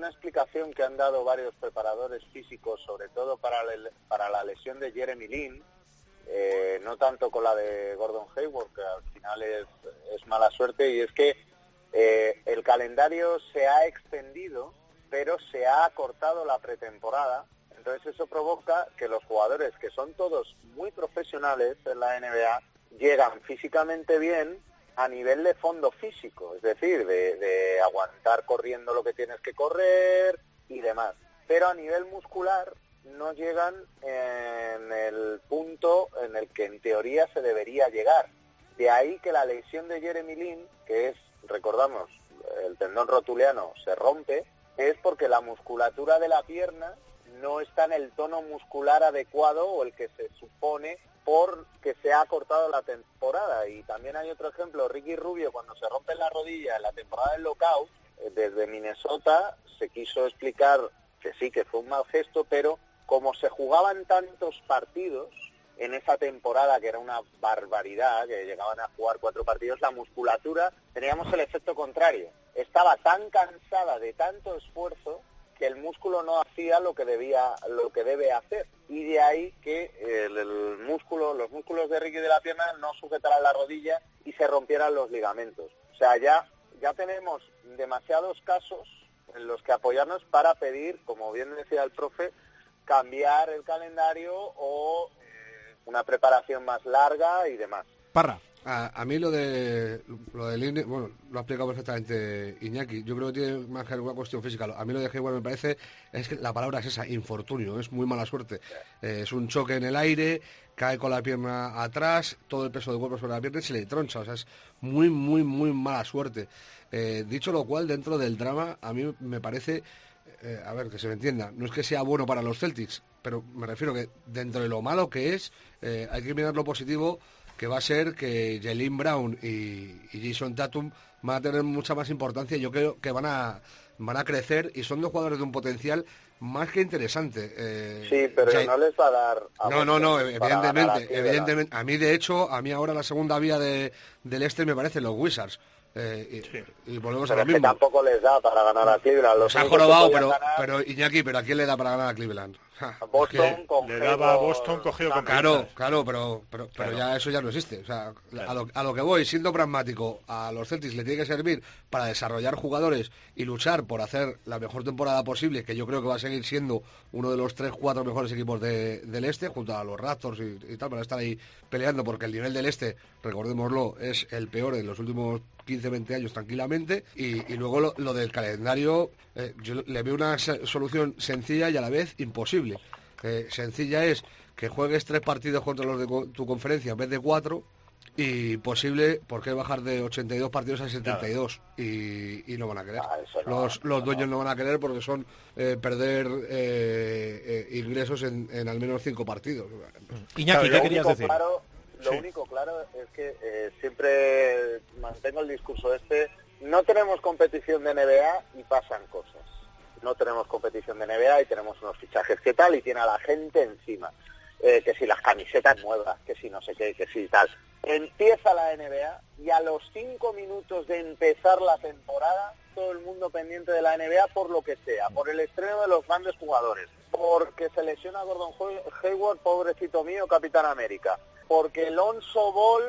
que han dado varios preparadores físicos, sobre todo para la lesión de Jeremy Lin, no tanto con la de Gordon Hayward, que al final es mala suerte, y es que el calendario se ha extendido, pero se ha acortado la pretemporada. Entonces eso provoca que los jugadores, que son todos muy profesionales en la NBA, llegan físicamente bien a nivel de fondo físico, es decir, de aguantar corriendo lo que tienes que correr y demás. Pero a nivel muscular no llegan en el punto en el que en teoría se debería llegar. De ahí que la lesión de Jeremy Lin, que es, recordamos, el tendón rotuliano se rompe, es porque la musculatura de la pierna no está en el tono muscular adecuado o el que se supone porque se ha cortado la temporada. Y también hay otro ejemplo, Ricky Rubio, cuando se rompe la rodilla en la temporada del lockout, desde Minnesota se quiso explicar que sí, que fue un mal gesto, pero como se jugaban tantos partidos en esa temporada, que era una barbaridad, que llegaban a jugar 4 partidos, la musculatura, teníamos el efecto contrario. Estaba tan cansada de tanto esfuerzo que el músculo no hacía lo que debe hacer, y de ahí que los músculos de Ricky de la pierna no sujetaran la rodilla y se rompieran los ligamentos. O sea, ya tenemos demasiados casos en los que apoyarnos para pedir, como bien decía el profe, cambiar el calendario o una preparación más larga y demás. Parra. A mí lo de Lin, bueno, lo ha explicado perfectamente Iñaki. Yo creo que tiene más que una cuestión física. A mí lo de Hayward me parece, es que la palabra es esa, infortunio, es muy mala suerte. Es un choque en el aire, cae con la pierna atrás, todo el peso del cuerpo sobre la pierna y se le troncha. O sea, es muy, muy, muy mala suerte. Dicho lo cual, dentro del drama, a mí me parece, a ver, que se me entienda, no es que sea bueno para los Celtics, pero me refiero que dentro de lo malo que es, hay que mirar lo positivo, que va a ser que Jaylen Brown y Jason Tatum van a tener mucha más importancia. Yo creo que van a crecer y son 2 jugadores de un potencial más que interesante. Sí, pero no les va a dar... No, evidentemente. A mí, de hecho, ahora la segunda vía del este me parecen los Wizards. Y volvemos a lo mismo. Que tampoco les da para ganar a Cleveland. Se ha jorobado, pero Iñaki, ¿pero a quién le da para ganar a Cleveland? A Boston, le daba a Boston cogido con Claro, pero ya eso ya no existe. O sea, a lo que voy, siendo pragmático, a los Celtics le tiene que servir para desarrollar jugadores y luchar por hacer la mejor temporada posible, que yo creo que va a seguir siendo uno de los 3-4 mejores equipos del este, junto a los Raptors y tal, para estar ahí peleando, porque el nivel del este, recordémoslo, es el peor de los últimos 15-20 años tranquilamente. Y luego lo del calendario, yo le veo una solución sencilla y a la vez imposible. Sencilla es que juegues 3 partidos contra los de tu conferencia en vez de 4, y posible, ¿por qué bajar de 82 partidos a 72? Y no van a querer. Los dueños no van a querer, porque son perder ingresos en al menos 5 partidos. Iñaki, ¿qué querías decir? Lo único claro es que siempre mantengo el discurso no tenemos competición de NBA y pasan cosas. No tenemos competición de NBA y tenemos unos fichajes que tal, y tiene a la gente encima. Que si las camisetas nuevas, que si no sé qué, que si tal. Empieza la NBA y a los 5 minutos de empezar la temporada, todo el mundo pendiente de la NBA por lo que sea, por el estreno de los grandes jugadores, porque se lesiona Gordon Hayward, pobrecito mío, Capitán América, porque Lonzo Ball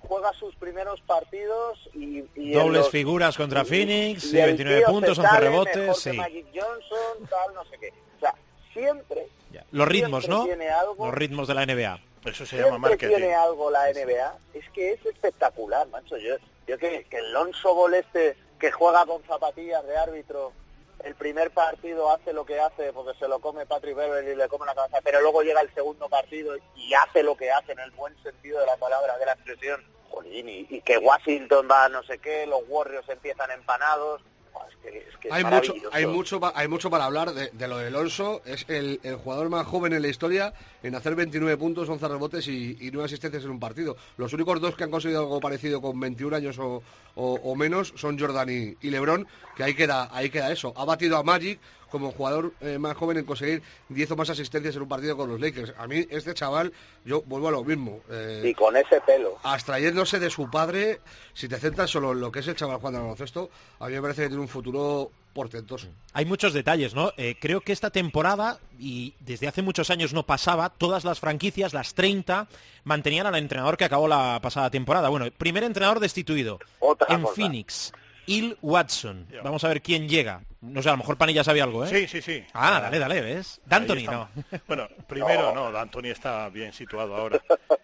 juega sus primeros partidos y dobles figuras contra Phoenix, y 29 puntos, 11 rebotes, sí. Magic Johnson, tal, no sé qué. O sea, siempre... Los ritmos, siempre ¿no? Tiene algo, los ritmos de la NBA. Eso se llama marketing. Tiene algo la NBA, es que es espectacular, macho. Yo que el Lonzo Ball que juega con zapatillas de árbitro, el primer partido hace lo que hace porque se lo come Patrick Beverley y le come la cabeza, pero luego llega el segundo partido y hace lo que hace en el buen sentido de la palabra, de la expresión. Jolín, y que Washington va no sé qué, los Warriors empiezan empanados. Es que hay mucho para hablar de lo de Alonso. Es el jugador más joven en la historia en hacer 29 puntos, 11 rebotes y 9 asistencias en un partido. Los únicos dos que han conseguido algo parecido con 21 años o menos son Jordan y LeBron, que ahí queda eso. Ha batido a Magic como jugador más joven en conseguir 10 o más asistencias en un partido con los Lakers. A mí este chaval, yo vuelvo a lo mismo. Y con ese pelo. Abstrayéndose de su padre, si te centras solo en lo que es el chaval jugando al baloncesto, a mí me parece que tiene un futuro portentoso. Hay muchos detalles, ¿no? Creo que esta temporada, y desde hace muchos años no pasaba, todas las franquicias, las 30, mantenían al entrenador que acabó la pasada temporada. Bueno, primer entrenador destituido en Phoenix, Will Watson. Vamos a ver quién llega. No sé, a lo mejor Pani ya sabía algo, ¿eh? Sí. Dale, ¿ves? D'Antoni, no. Bueno, primero no, D'Antoni está bien situado ahora.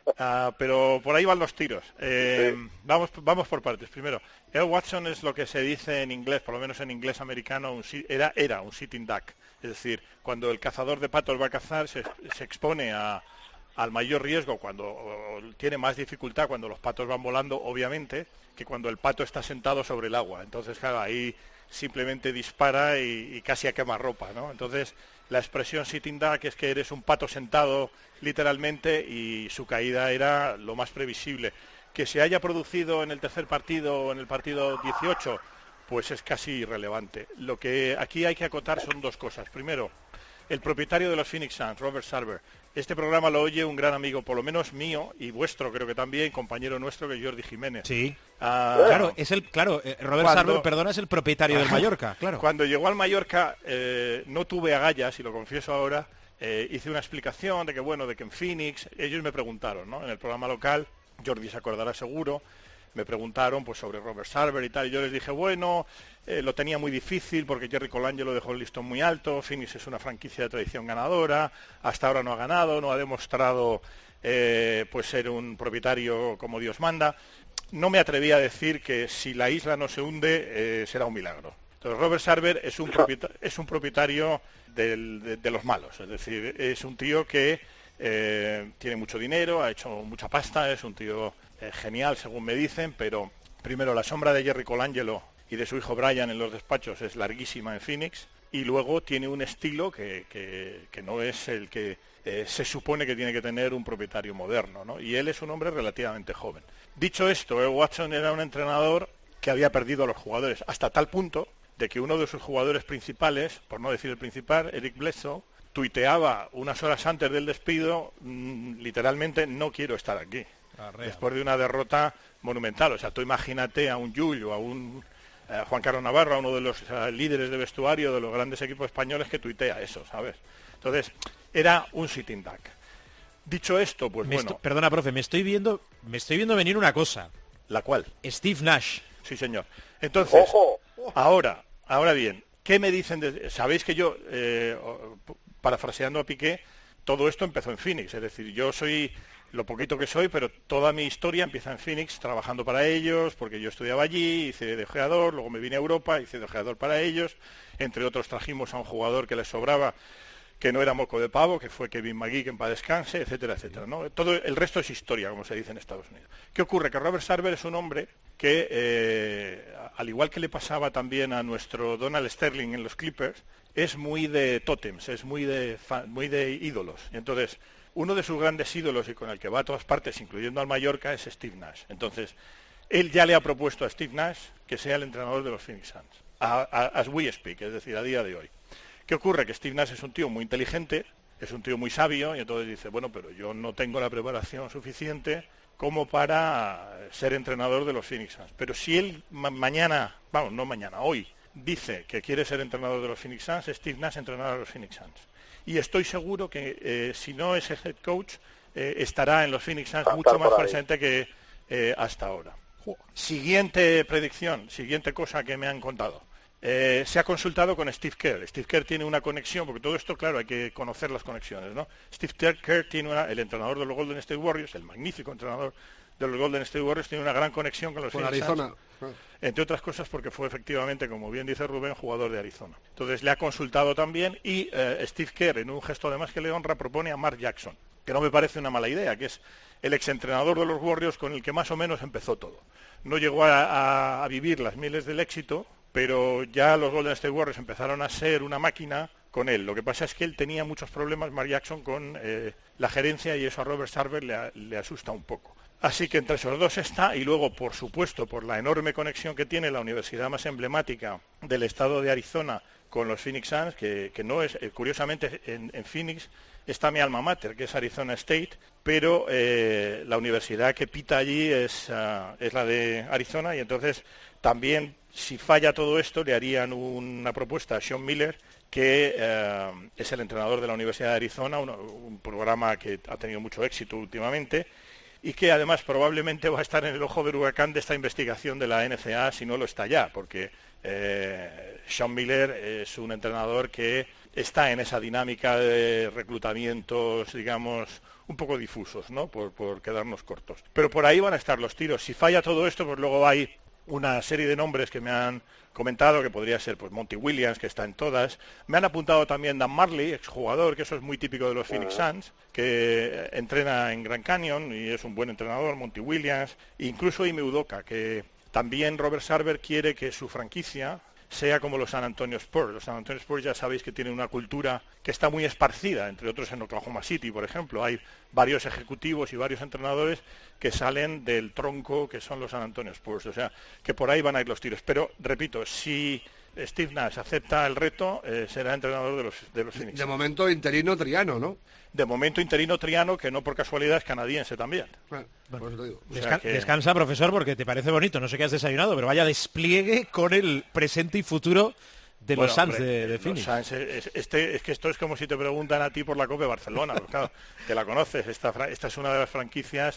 Pero por ahí van los tiros. Vamos por partes. Primero, Will Watson es lo que se dice en inglés, por lo menos en inglés americano, era un sitting duck. Es decir, cuando el cazador de patos va a cazar, se expone al mayor riesgo cuando tiene más dificultad cuando los patos van volando, obviamente, que cuando el pato está sentado sobre el agua. Entonces, claro, ahí simplemente dispara y casi a quemarropa, ¿no? Entonces, la expresión sitting duck es que eres un pato sentado literalmente y su caída era lo más previsible. Que se haya producido en el tercer partido o en el partido 18, pues es casi irrelevante. Lo que aquí hay que acotar son dos cosas. Primero, el propietario de los Phoenix Suns, Robert Sarver. Este programa lo oye un gran amigo, por lo menos mío, y vuestro creo que también, compañero nuestro, que es Jordi Jiménez. Sí. Robert Sarver, perdona, es el propietario del Mallorca, claro. Cuando llegó al Mallorca, no tuve agallas, y lo confieso ahora, hice una explicación de que en Phoenix, ellos me preguntaron, ¿no? En el programa local, Jordi se acordará seguro, me preguntaron pues sobre Robert Sarver y tal, y yo les dije, lo tenía muy difícil porque Jerry Colangelo dejó el listón muy alto, Phoenix es una franquicia de tradición ganadora, hasta ahora no ha ganado, no ha demostrado pues ser un propietario como Dios manda. No me atreví a decir que si la isla no se hunde será un milagro. Entonces Robert Sarver es un propietario de los malos, es decir, es un tío que tiene mucho dinero, ha hecho mucha pasta, es un tío genial según me dicen, pero primero la sombra de Jerry Colangelo y de su hijo Brian en los despachos es larguísima en Phoenix, y luego tiene un estilo que no es el que se supone que tiene que tener un propietario moderno, ¿no? Y él es un hombre relativamente joven. Dicho esto, Watson era un entrenador que había perdido a los jugadores, hasta tal punto de que uno de sus jugadores principales, por no decir el principal, Eric Bledsoe, tuiteaba unas horas antes del despido, literalmente, no quiero estar aquí. Después de una derrota monumental. O sea, tú imagínate a un Yuyu, a un Juan Carlos Navarro, a uno de los líderes de vestuario de los grandes equipos españoles que tuitea eso, ¿sabes? Entonces, era un sitting duck. Dicho esto, pues Perdona, profe, me estoy viendo venir una cosa. ¿La cual? Steve Nash. Sí, señor. Entonces, ¡ojo! Ahora bien, ¿qué me dicen? Sabéis que yo, parafraseando a Piqué, todo esto empezó en Phoenix. Es decir, yo soy lo poquito que soy, pero toda mi historia empieza en Phoenix, trabajando para ellos, porque yo estudiaba allí, hice de ojeador, luego me vine a Europa, hice de ojeador para ellos, entre otros trajimos a un jugador que les sobraba, que no era moco de pavo, que fue Kevin McGee, que en paz descanse, etcétera, etcétera, ¿no? Todo el resto es historia, como se dice en Estados Unidos. ¿Qué ocurre? Que Robert Sarver es un hombre que, al igual que le pasaba también a nuestro Donald Sterling en los Clippers, es muy de tótems, es muy de ídolos. Y entonces, uno de sus grandes ídolos y con el que va a todas partes, incluyendo al Mallorca, es Steve Nash. Entonces, él ya le ha propuesto a Steve Nash que sea el entrenador de los Phoenix Suns, as we speak, es decir, a día de hoy. ¿Qué ocurre? Que Steve Nash es un tío muy inteligente, es un tío muy sabio, y entonces dice, pero yo no tengo la preparación suficiente como para ser entrenador de los Phoenix Suns. Pero si él hoy dice que quiere ser entrenador de los Phoenix Suns, Steve Nash entrenará a los Phoenix Suns. Y estoy seguro que si no es el head coach, estará en los Phoenix Suns mucho más presente que hasta ahora. Siguiente predicción, siguiente cosa que me han contado. Se ha consultado con Steve Kerr. Steve Kerr tiene una conexión, porque todo esto, claro, hay que conocer las conexiones, ¿no? Steve Kerr tiene el entrenador de los Golden State Warriors, el magnífico entrenador de los Golden State Warriors, tiene una gran conexión con los Phoenix Arizona. Suns, entre otras cosas porque fue efectivamente, como bien dice Rubén, jugador de Arizona. Entonces le ha consultado también y Steve Kerr, en un gesto además que le honra, propone a Mark Jackson, que no me parece una mala idea, que es el exentrenador de los Warriors con el que más o menos empezó todo. No llegó a vivir las mieles del éxito, pero ya los Golden State Warriors empezaron a ser una máquina con él. Lo que pasa es que él tenía muchos problemas, Mark Jackson, con la gerencia, y eso a Robert Sarver le asusta un poco. Así que entre esos dos está, y luego, por supuesto, por la enorme conexión que tiene la universidad más emblemática del estado de Arizona con los Phoenix Suns, que no es, curiosamente, en Phoenix está mi alma mater, que es Arizona State, pero la universidad que pita allí es la de Arizona, y entonces también, si falla todo esto, le harían una propuesta a Sean Miller, que es el entrenador de la Universidad de Arizona, un programa que ha tenido mucho éxito últimamente, y que además probablemente va a estar en el ojo del huracán de esta investigación de la NCAA, si no lo está ya, porque Sean Miller es un entrenador que está en esa dinámica de reclutamientos, digamos, un poco difusos, ¿no? Por quedarnos cortos. Pero por ahí van a estar los tiros. Si falla todo esto, pues luego hay una serie de nombres que me han comentado, que podría ser pues Monty Williams, que está en todas. Me han apuntado también Dan Marley, exjugador, que eso es muy típico de los Phoenix Suns, que entrena en Grand Canyon y es un buen entrenador, Monty Williams, incluso Ime Udoka, que también Robert Sarver quiere que su franquicia sea como los San Antonio Spurs. Los San Antonio Spurs ya sabéis que tienen una cultura que está muy esparcida, entre otros en Oklahoma City, por ejemplo. Hay varios ejecutivos y varios entrenadores que salen del tronco que son los San Antonio Spurs. O sea, que por ahí van a ir los tiros. Pero, repito, si Steve Nash acepta el reto, será entrenador de los Phoenix. De momento interino Triano, ¿no? De momento interino Triano, que no por casualidad es canadiense también. Bueno, por eso te digo. Descansa, profesor, porque te parece bonito, no sé qué has desayunado, pero vaya despliegue con el presente y futuro de los Suns de Phoenix. Los Suns, es que esto es como si te preguntan a ti por la Copa de Barcelona, pues claro, que la conoces. Esta es una de las franquicias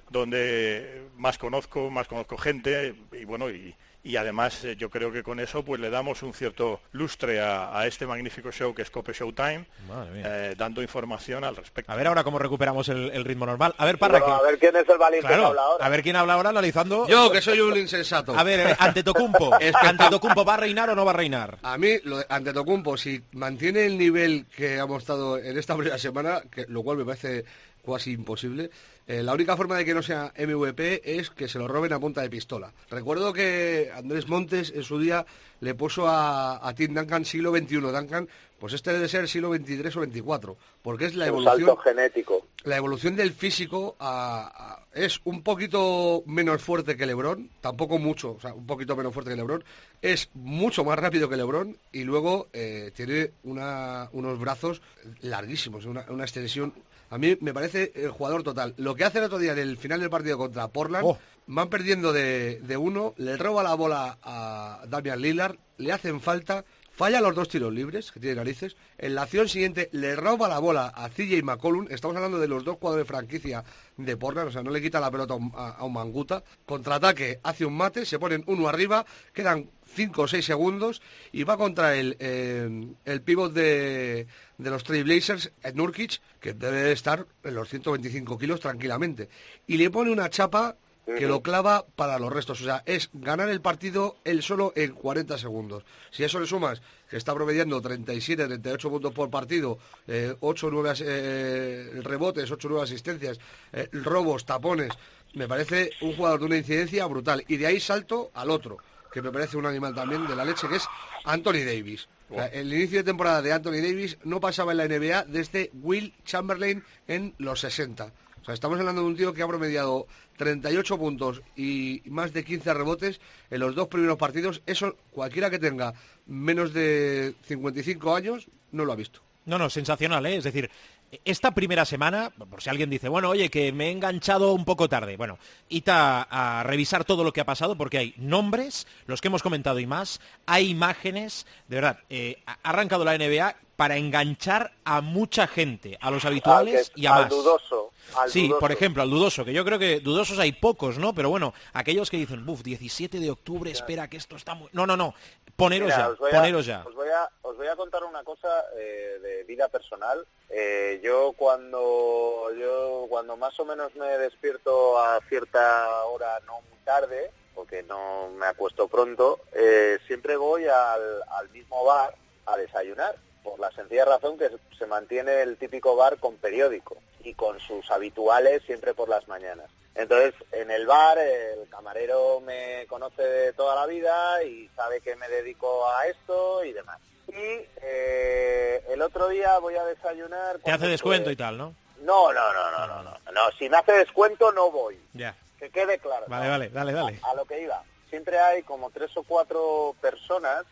donde más conozco gente, y bueno, y además yo creo que con eso pues le damos un cierto lustre a este magnífico show que es Cope Showtime, dando información al respecto. A ver ahora cómo recuperamos el ritmo normal. A ver, Parra, a ver quién es el valiente que habla ahora. A ver quién habla ahora analizando. Yo, que soy un insensato. A ver, Antetokounmpo. ¿Antetokounmpo va a reinar o no va a reinar? A mí, Antetokounmpo, si mantiene el nivel que ha mostrado en esta primera semana, lo cual me parece casi imposible, la única forma de que no sea MVP es que se lo roben a punta de pistola. Recuerdo que Andrés Montes en su día le puso a Tim Duncan siglo XXI. Duncan, pues este debe ser siglo XXIII o XXIV, porque es la evolución. Salto genético. La evolución del físico es un poquito menos fuerte que LeBron, tampoco mucho, o sea, un poquito menos fuerte que LeBron, es mucho más rápido que LeBron y luego tiene unos brazos larguísimos, una extensión. A mí me parece el jugador total. Lo que hace el otro día en el final del partido contra Portland, van perdiendo de uno, le roba la bola a Damian Lillard, le hacen falta, falla los dos tiros libres, que tiene narices. En la acción siguiente le roba la bola a CJ McCollum. Estamos hablando de los dos jugadores de franquicia de Portland, o sea, no le quita la pelota a un manguta. Contraataque, hace un mate, se ponen uno arriba, quedan 5 o 6 segundos y va contra el pívot de los Trail Blazers, Nurkic, que debe estar en los 125 kilos tranquilamente. Y le pone una chapa que lo clava para los restos. O sea, es ganar el partido él solo en 40 segundos. Si a eso le sumas que está promediando 37, 38 puntos por partido, 8 9 rebotes, 8 9 asistencias, robos, tapones, me parece un jugador de una incidencia brutal. Y de ahí salto al otro, que me parece un animal también de la leche, que es Anthony Davis. O sea, el inicio de temporada de Anthony Davis no pasaba en la NBA desde Will Chamberlain en los 60. O sea, estamos hablando de un tío que ha promediado 38 puntos y más de 15 rebotes en los dos primeros partidos. Eso, cualquiera que tenga menos de 55 años, no lo ha visto. No, sensacional, ¿eh? Es decir, esta primera semana, por si alguien dice, bueno, oye, que me he enganchado un poco tarde. Bueno, id a revisar todo lo que ha pasado porque hay nombres, los que hemos comentado y más, hay imágenes, de verdad, ha arrancado la NBA para enganchar a mucha gente, a los habituales y a más. Al dudoso. Sí, dudoso. por ejemplo, al dudoso, que yo creo que dudosos hay pocos, ¿no? Pero bueno, aquellos que dicen, 17 de octubre, espera que esto está muy... No, poneros Mira, ya, poneros ya. Os voy a contar una cosa de vida personal. Yo cuando más o menos me despierto a cierta hora, no muy tarde, porque no me acuesto pronto, siempre voy al mismo bar a desayunar, por la sencilla razón que se mantiene el típico bar con periódico y con sus habituales siempre por las mañanas. Entonces, en el bar el camarero me conoce de toda la vida y sabe que me dedico a esto y demás. Y el otro día voy a desayunar... Te hace descuento y tal, ¿no? No, si me hace descuento no voy. Ya. Que quede claro. Vale, dale. A lo que iba. Siempre hay como 3 o 4 personas,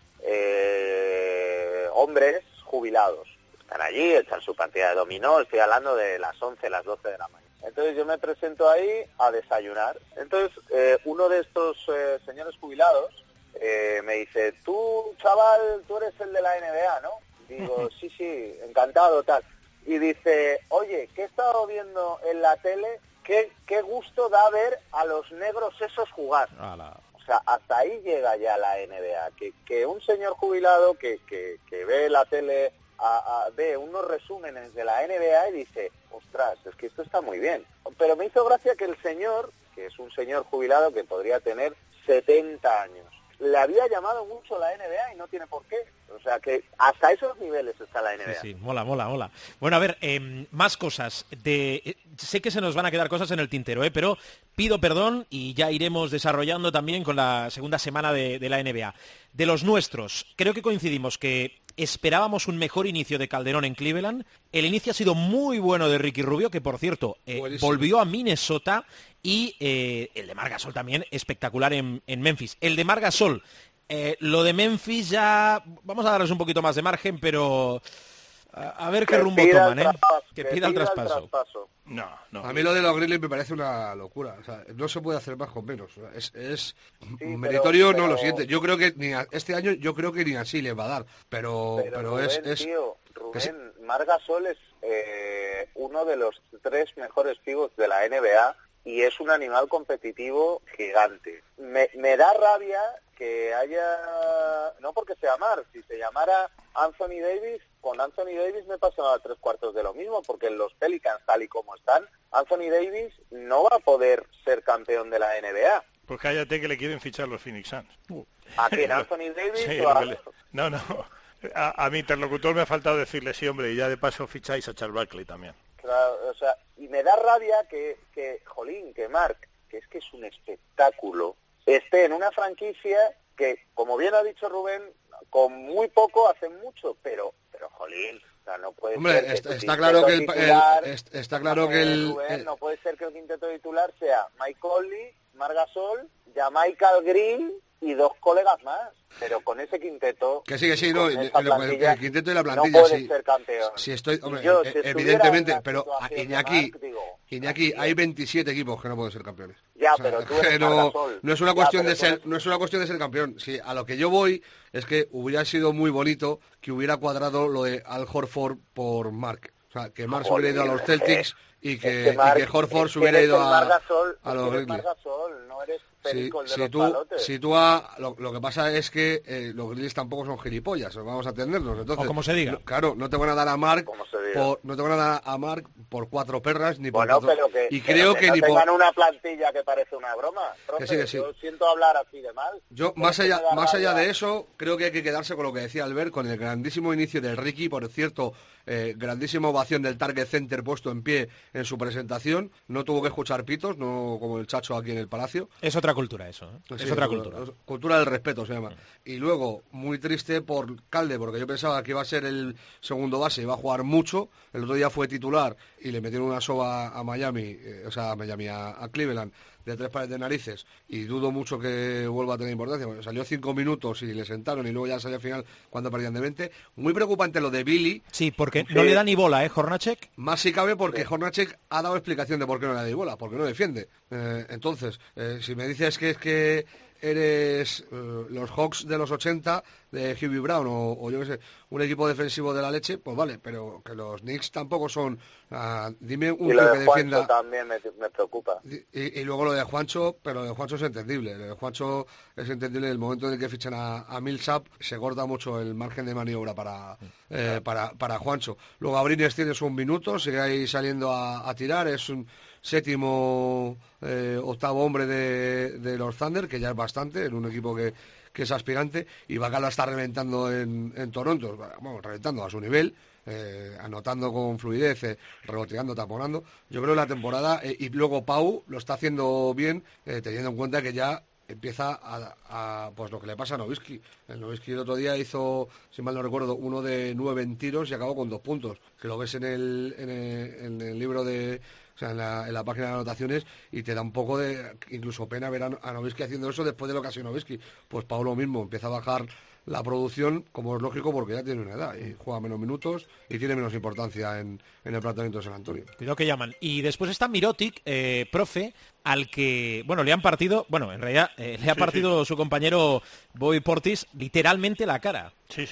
hombres jubilados. Están allí, echan su partida de dominó, estoy hablando de las 11, las 12 de la mañana. Entonces yo me presento ahí a desayunar. Entonces uno de estos señores jubilados me dice, tú, chaval, tú eres el de la NBA, ¿no? Digo, sí, encantado, tal. Y dice, oye, que he estado viendo en la tele, qué gusto da ver a los negros esos jugar. O sea, hasta ahí llega ya la NBA, que un señor jubilado que ve la tele, ve unos resúmenes de la NBA y dice, ostras, es que esto está muy bien. Pero me hizo gracia que el señor, que es un señor jubilado que podría tener 70 años, le había llamado mucho la NBA y no tiene por qué. O sea que hasta esos niveles está la NBA. Sí, mola. Bueno, a ver, más cosas. Sé que se nos van a quedar cosas en el tintero, pero pido perdón y ya iremos desarrollando también con la segunda semana de la NBA. De los nuestros, creo que coincidimos que esperábamos un mejor inicio de Calderón en Cleveland. El inicio ha sido muy bueno de Ricky Rubio, que por cierto volvió a Minnesota, y el de Marc Gasol también espectacular en Memphis. El de Marc Gasol, lo de Memphis ya vamos a darles un poquito más de margen, pero a ver qué rumbo toman, que pida el traspaso. No. A mí lo de los Grizzlies me parece una locura. O sea, no se puede hacer más con menos. O sea, es meritorio, pero... no lo siente. Yo creo que este año ni así les va a dar. Pero Rubén, Rubén, Marc Gasol es uno de los 3 mejores pivots de la NBA y es un animal competitivo gigante. Me da rabia que haya, no porque sea Marc, si se llamara Anthony Davis, con Anthony Davis me pasaba 3/4 de lo mismo, porque en los Pelicans, tal y como están, Anthony Davis no va a poder ser campeón de la NBA. Pues cállate que le quieren fichar los Phoenix Suns. ¿A quién? ¿Anthony Davis? Sí, no. A mi interlocutor me ha faltado decirle sí, hombre, y ya de paso ficháis a Charles Barkley también. Claro, o sea, y me da rabia que Marc, que es un espectáculo, esté en una franquicia que, como bien ha dicho Rubén, con muy poco hace mucho, pero jolín, o sea, no puede ser que está claro que Rubén, no puede ser que el quinteto titular sea Mike Conley, Marc Gasol, Jamichael Green y 2 colegas más. Pero con ese quinteto... Que sí, no, el quinteto y la plantilla, no puede ser campeón. Sí, estoy, hombre, yo, evidentemente, pero Iñaki, Marc, hay 27 equipos que no pueden ser campeones. Ya, o sea, pero tú eres no es una cuestión de ser campeón. Sí, a lo que yo voy es que hubiera sido muy bonito que hubiera cuadrado lo de Al Horford por Marc. O sea, que Marc hubiera ido a los Celtics y que Horford se hubiera ido a los Grizzlies. No eres Perico, si tú lo que pasa es que los Grizzlies tampoco son gilipollas, vamos a entendernos. Entonces, o como se diga. Claro, no te van a dar a Marc por 4 perras ni por 4. Pero creo que no ni tengan una plantilla que parece una broma. Profe, sí. Yo siento hablar así de mal. Yo más allá de eso, creo que hay que quedarse con lo que decía Albert, con el grandísimo inicio del Ricky, por cierto, grandísima ovación del Target Center puesto en pie en su presentación. No tuvo que escuchar pitos, no como el Chacho aquí en el Palacio. Es otra cultura eso, Sí, es otra cultura. Cultura del respeto se llama. Y luego, muy triste por Calde, porque yo pensaba que iba a ser el segundo base, iba a jugar mucho. El otro día fue titular y le metieron una soba a Miami, a Cleveland, de 3 pares de narices, y dudo mucho que vuelva a tener importancia. Bueno, salió 5 minutos y le sentaron y luego ya salió al final cuando perdían de 20. Muy preocupante lo de Billy. Sí, porque no le da ni bola, Hornacek. Más si cabe porque Hornacek ha dado explicación de por qué no le da ni bola, porque no defiende. Entonces, si me dices que eres los Hawks de los 80, de Hubie Brown o yo qué sé, un equipo defensivo de la leche, pues vale, pero que los Knicks tampoco son... dime un tío que defienda... también me preocupa. Y luego lo de Juancho, pero lo de Juancho es entendible. Lo de Juancho es entendible en el momento en el que fichan a Millsap, se corta mucho el margen de maniobra para Juancho. Luego Abrines tiene sus minutos, sigue ahí saliendo a tirar, es un séptimo, octavo hombre de los Thunder, que ya es bastante, en un equipo que es aspirante, y Bacala está reventando en Toronto, bueno, reventando a su nivel, anotando con fluidez, reboteando, taponando. Yo creo que la temporada, y luego Pau lo está haciendo bien, teniendo en cuenta que ya empieza a pues lo que le pasa a Nowitzki. El Nowitzki el otro día hizo, si mal no recuerdo, 1 de 9 en tiros y acabó con 2 puntos, que lo ves en el libro de... O sea, en la página de anotaciones, y te da un poco de incluso pena ver a Nowitzki haciendo eso después de lo que ha sido Nowitzki. Pues Pau lo mismo, empieza a bajar la producción, como es lógico, porque ya tiene una edad y juega menos minutos y tiene menos importancia en el planteamiento de San Antonio. Cuidado que llaman. Y después está Mirotic, profe, al que, bueno, le han partido, bueno, en realidad le ha partido su compañero Bobby Portis literalmente la cara. Sí.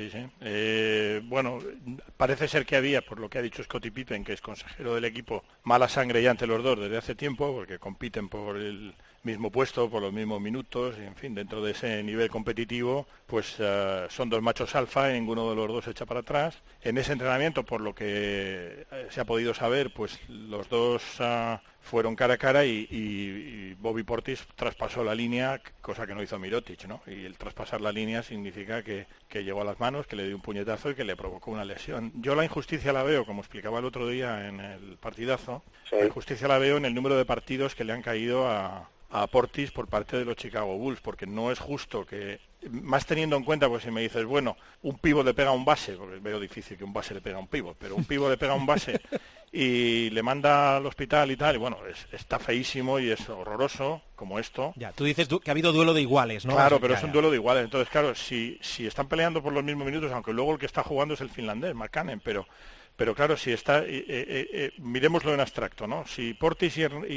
Bueno, parece ser que había, por lo que ha dicho Scottie Pippen, que es consejero del equipo, mala sangre ya entre los dos desde hace tiempo, porque compiten por el mismo puesto, por los mismos minutos, y en fin, dentro de ese nivel competitivo, pues son dos machos alfa y ninguno de los dos echa para atrás. En ese entrenamiento, por lo que se ha podido saber, pues los dos fueron cara a cara y Bobby Portis traspasó la línea, cosa que no hizo Mirotic, ¿no? Y el traspasar la línea significa que llegó a las manos, que le dio un puñetazo y que le provocó una lesión. Yo la injusticia la veo, como explicaba el otro día en el partidazo, la injusticia la veo en el número de partidos que le han caído a Portis por parte de los Chicago Bulls, porque no es justo que, más teniendo en cuenta, pues si me dices, bueno, un pívot le pega a un base, porque veo difícil que un base le pega a un pívot, pero un pívot le pega a un base y le manda al hospital y tal, y bueno, está feísimo y es horroroso, como esto. Ya, tú dices que ha habido duelo de iguales, ¿no? Claro, pero es un duelo de iguales. Entonces, claro, si están peleando por los mismos minutos, aunque luego el que está jugando es el finlandés, Markkanen, pero claro, si está, miremoslo en abstracto, ¿no? Si Portis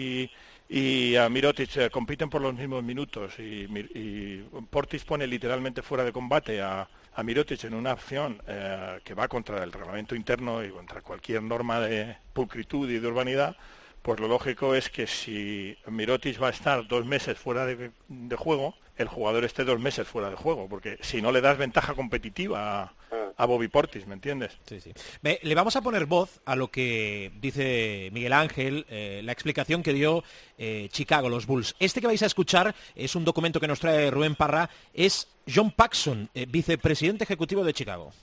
y a Mirotic compiten por los mismos minutos y Portis pone literalmente fuera de combate a Mirotic en una acción que va contra el reglamento interno y contra cualquier norma de pulcritud y de urbanidad, pues lo lógico es que si Mirotic va a estar 2 meses fuera de juego, el jugador esté 2 meses fuera de juego, porque si no le das ventaja competitiva a Bobby Portis, ¿me entiendes? Sí. Le vamos a poner voz a lo que dice Miguel Ángel, la explicación que dio Chicago, los Bulls. Este que vais a escuchar es un documento que nos trae Rubén Parra, es John Paxson, vicepresidente ejecutivo de Chicago.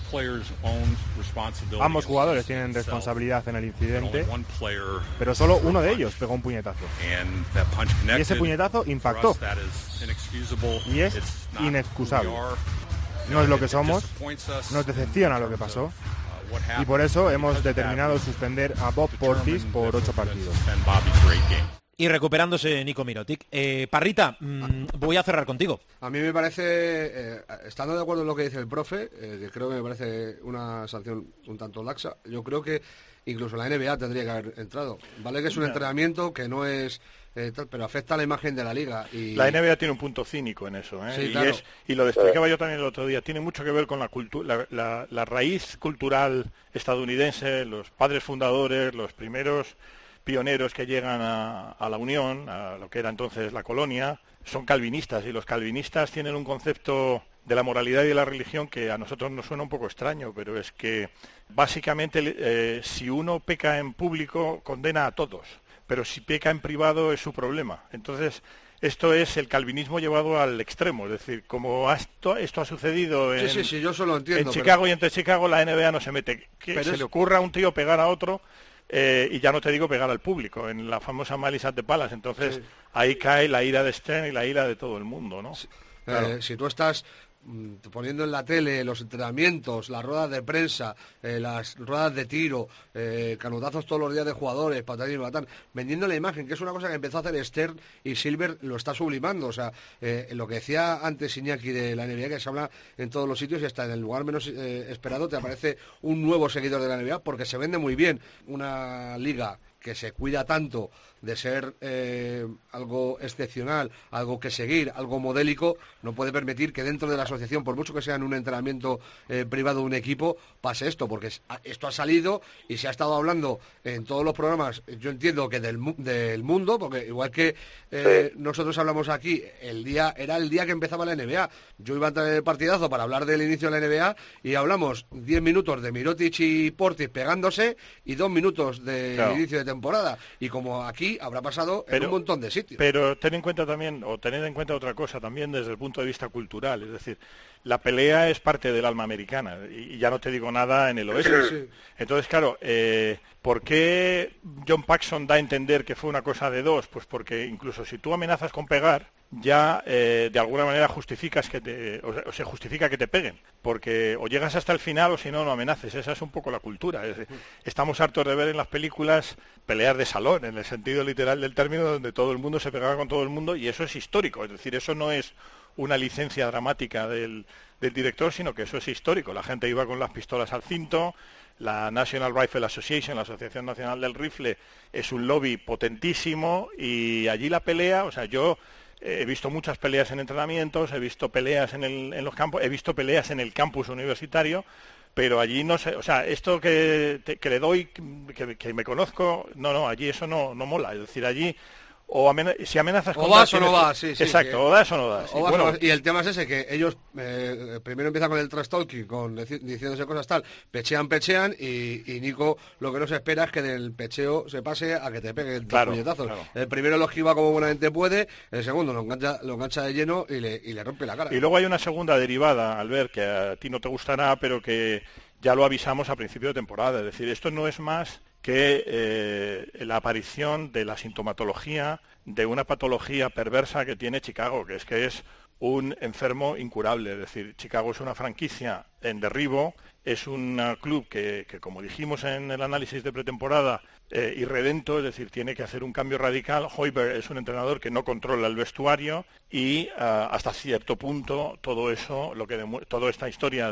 Ambos jugadores tienen responsabilidad en el incidente, pero solo uno de ellos pegó un puñetazo. Y ese puñetazo impactó. Y es inexcusable. No es lo que somos, nos decepciona lo que pasó, y por eso hemos determinado suspender a Bob Portis por 8 partidos. Y recuperándose Nico Mirotic. Parrita, voy a cerrar contigo. A mí me parece, estando de acuerdo en lo que dice el profe, que creo que me parece una sanción un tanto laxa, yo creo que incluso la NBA tendría que haber entrado. Vale que es un entrenamiento que no es... pero afecta a la imagen de la liga. Y... La NBA tiene un punto cínico en eso, Sí, y, claro. Y lo explicaba yo también el otro día, tiene mucho que ver con la raíz cultural estadounidense, los padres fundadores, los primeros pioneros que llegan a la Unión, a lo que era entonces la colonia, son calvinistas, y los calvinistas tienen un concepto de la moralidad y de la religión que a nosotros nos suena un poco extraño, pero es que básicamente si uno peca en público condena a todos, pero si peca en privado es su problema. Entonces esto es el calvinismo llevado al extremo, es decir, como esto ha sucedido en, sí, yo solo entiendo, en Chicago, y entre Chicago la NBA no se mete. Que se le ocurra a un tío pegar a otro, y ya no te digo pegar al público, en la famosa Malice at the Palace. Entonces ahí cae la ira de Stern y la ira de todo el mundo, ¿no? Sí. Claro. Si tú estás poniendo en la tele los entrenamientos, las ruedas de prensa, las ruedas de tiro, canutazos todos los días de jugadores, patán y patán, vendiendo la imagen, que es una cosa que empezó a hacer Stern, y Silver lo está sublimando. O sea, lo que decía antes Iñaki de la NBA, que se habla en todos los sitios, y hasta en el lugar menos esperado te aparece un nuevo seguidor de la NBA, porque se vende muy bien una liga que se cuida tanto de ser algo excepcional, algo que seguir, algo modélico, no puede permitir que dentro de la asociación, por mucho que sea en un entrenamiento privado de un equipo, pase esto, porque esto ha salido y se ha estado hablando en todos los programas, yo entiendo que del mundo, porque igual que nosotros hablamos aquí, era el día que empezaba la NBA. Yo iba a entrar en el partidazo para hablar del inicio de la NBA y hablamos 10 minutos de Mirotic y Portis pegándose y 2 minutos de inicio de temporada. Y como aquí habrá pasado en un montón de sitios. Pero tened en cuenta otra cosa también desde el punto de vista cultural, es decir, la pelea es parte del alma americana y ya no te digo nada en el oeste. Sí. Entonces, claro, ¿por qué John Paxson da a entender que fue una cosa de dos? Pues porque incluso si tú amenazas con pegar, ya de alguna manera se justifica que te peguen, porque o llegas hasta el final o si no, no amenaces. Esa es un poco la cultura. Es decir, estamos hartos de ver en las películas peleas de salón, en el sentido literal del término, donde todo el mundo se pegaba con todo el mundo, y eso es histórico. Es decir, eso no es una licencia dramática del director, sino que eso es histórico. La gente iba con las pistolas al cinto. La National Rifle Association, la Asociación Nacional del Rifle, es un lobby potentísimo, y allí la pelea, o sea, yo he visto muchas peleas en entrenamientos, he visto peleas en los campos, he visto peleas en el campus universitario, pero allí no sé, o sea, esto que le doy, que me conozco, no, allí eso no mola. Es decir, allí si amenazas con... O vas o no vas, sí. Exacto, o das o no das. Y el tema es ese, que ellos primero empiezan con el trash talking, diciéndose cosas tal, pechean, y Nico lo que no se espera es que del pecheo se pase a que te peguen puñetazos. Claro. El primero lo esquiva como buenamente puede, el segundo lo engancha de lleno y le rompe la cara. Y luego hay una segunda derivada, Albert, que a ti no te gustará, pero que ya lo avisamos a principio de temporada. Es decir, esto no es más que la aparición de la sintomatología de una patología perversa que tiene Chicago, que es un enfermo incurable. Es decir, Chicago es una franquicia en derribo, es un club que como dijimos en el análisis de pretemporada, irredento, es decir, tiene que hacer un cambio radical. Hoiberg es un entrenador que no controla el vestuario y hasta cierto punto todo eso, toda esta historia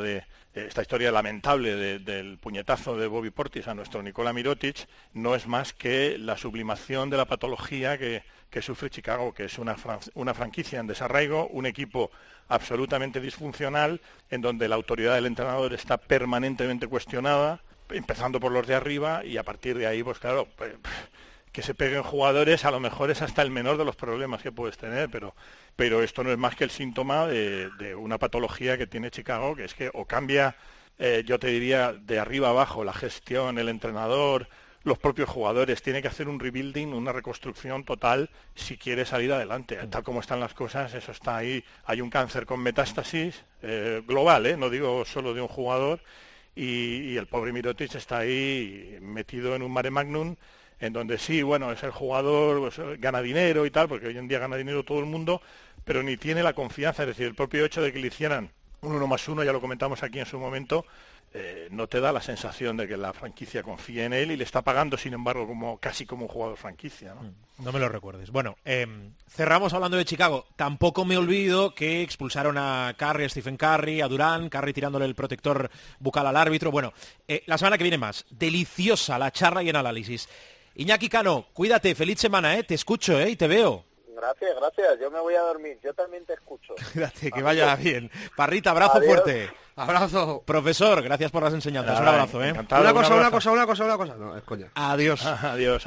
lamentable del puñetazo de Bobby Portis a nuestro Nikola Mirotic no es más que la sublimación de la patología que sufre Chicago, que es una franquicia en desarraigo, un equipo absolutamente disfuncional, en donde la autoridad del entrenador está permanentemente cuestionada, empezando por los de arriba, y a partir de ahí, pues claro, que se peguen jugadores a lo mejor es hasta el menor de los problemas que puedes tener, pero esto no es más que el síntoma de una patología que tiene Chicago, que es que o cambia, yo te diría, de arriba abajo la gestión, el entrenador, los propios jugadores, tiene que hacer un rebuilding, una reconstrucción total si quiere salir adelante. Tal como están las cosas, eso está ahí. Hay un cáncer con metástasis global, no digo solo de un jugador, y el pobre Mirotic está ahí metido en un mare magnum, en donde sí, bueno, es el jugador, pues, gana dinero y tal, porque hoy en día gana dinero todo el mundo, pero ni tiene la confianza. Es decir, el propio hecho de que le hicieran un 1+1, ya lo comentamos aquí en su momento, no te da la sensación de que la franquicia confíe en él, y le está pagando, sin embargo, casi como un jugador franquicia, ¿no? No me lo recuerdes. Bueno, cerramos hablando de Chicago. Tampoco me olvido que expulsaron a Curry, a Stephen Curry, a Durant, Curry tirándole el protector bucal al árbitro. Bueno, la semana que viene más. Deliciosa la charla y el análisis. Iñaki Cano, cuídate, feliz semana, te escucho, y te veo. Gracias, yo me voy a dormir, yo también te escucho. Cuídate, que vaya bien. Parrita, abrazo. Adiós. Fuerte. Abrazo. Profesor, gracias por las enseñanzas. Un abrazo, Una cosa. No, es coña. Adiós. Adiós.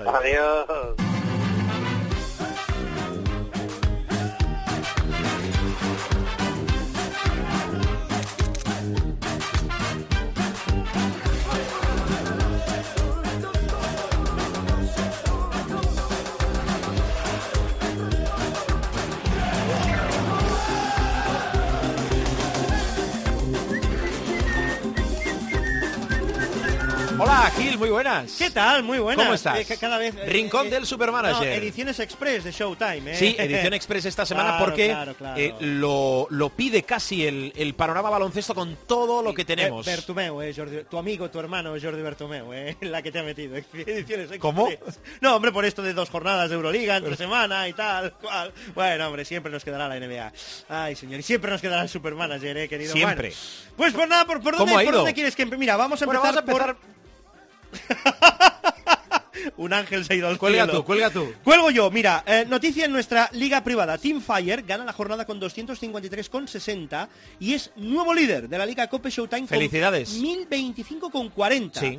Hola, Gil, muy buenas. ¿Qué tal? Muy buenas. ¿Cómo estás? Cada vez, Rincón del Supermanager. No, ediciones express de Showtime. Sí, edición express esta semana, claro, porque claro. Lo pide casi el panorama baloncesto con todo lo que tenemos. Bertomeu, Jordi, tu amigo, tu hermano Jordi Bertomeu, la que te ha metido. Ediciones express. ¿Cómo? No, hombre, por esto de 2 jornadas de Euroliga entre semana y tal, cual. Bueno, hombre, siempre nos quedará la NBA. Ay, señor, y siempre nos quedará el Supermanager, querido. Siempre. Bueno, pues por nada, ¿por dónde quieres que... Mira, vamos a empezar por... Un ángel se ha ido al Cuelga cielo. tú, cuelga tú. Cuelgo yo, mira, noticia en nuestra liga privada. Team Fire gana la jornada con 253,60 y es nuevo líder de la liga Cope Showtime. Felicidades. Con 1025,40. Sí.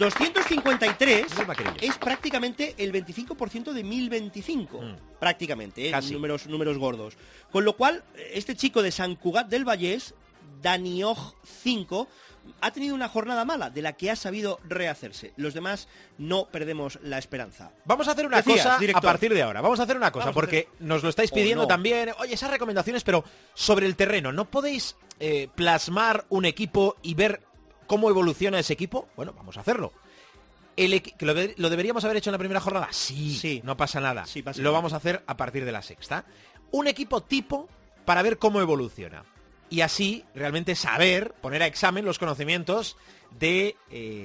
253 es prácticamente el 25% de 1025. Prácticamente, Casi. números gordos. Con lo cual, este chico de Sant Cugat del Vallès, Danioj 5, ha tenido una jornada mala de la que ha sabido rehacerse. Los demás no perdemos la esperanza. Vamos a hacer una Decías, cosa director. a partir de ahora. Vamos a hacer una cosa, Vamos a porque nos lo estáis pidiendo no. también. Oye, esas recomendaciones, pero sobre el terreno. ¿No podéis plasmar un equipo y ver cómo evoluciona ese equipo? Bueno, vamos a hacerlo. ¿Que lo deberíamos haber hecho en la primera jornada? Sí, no pasa nada. Sí, pasa lo nada. vamos a hacer a partir de la sexta. Un equipo tipo para ver cómo evoluciona. Y así realmente saber, poner a examen los conocimientos de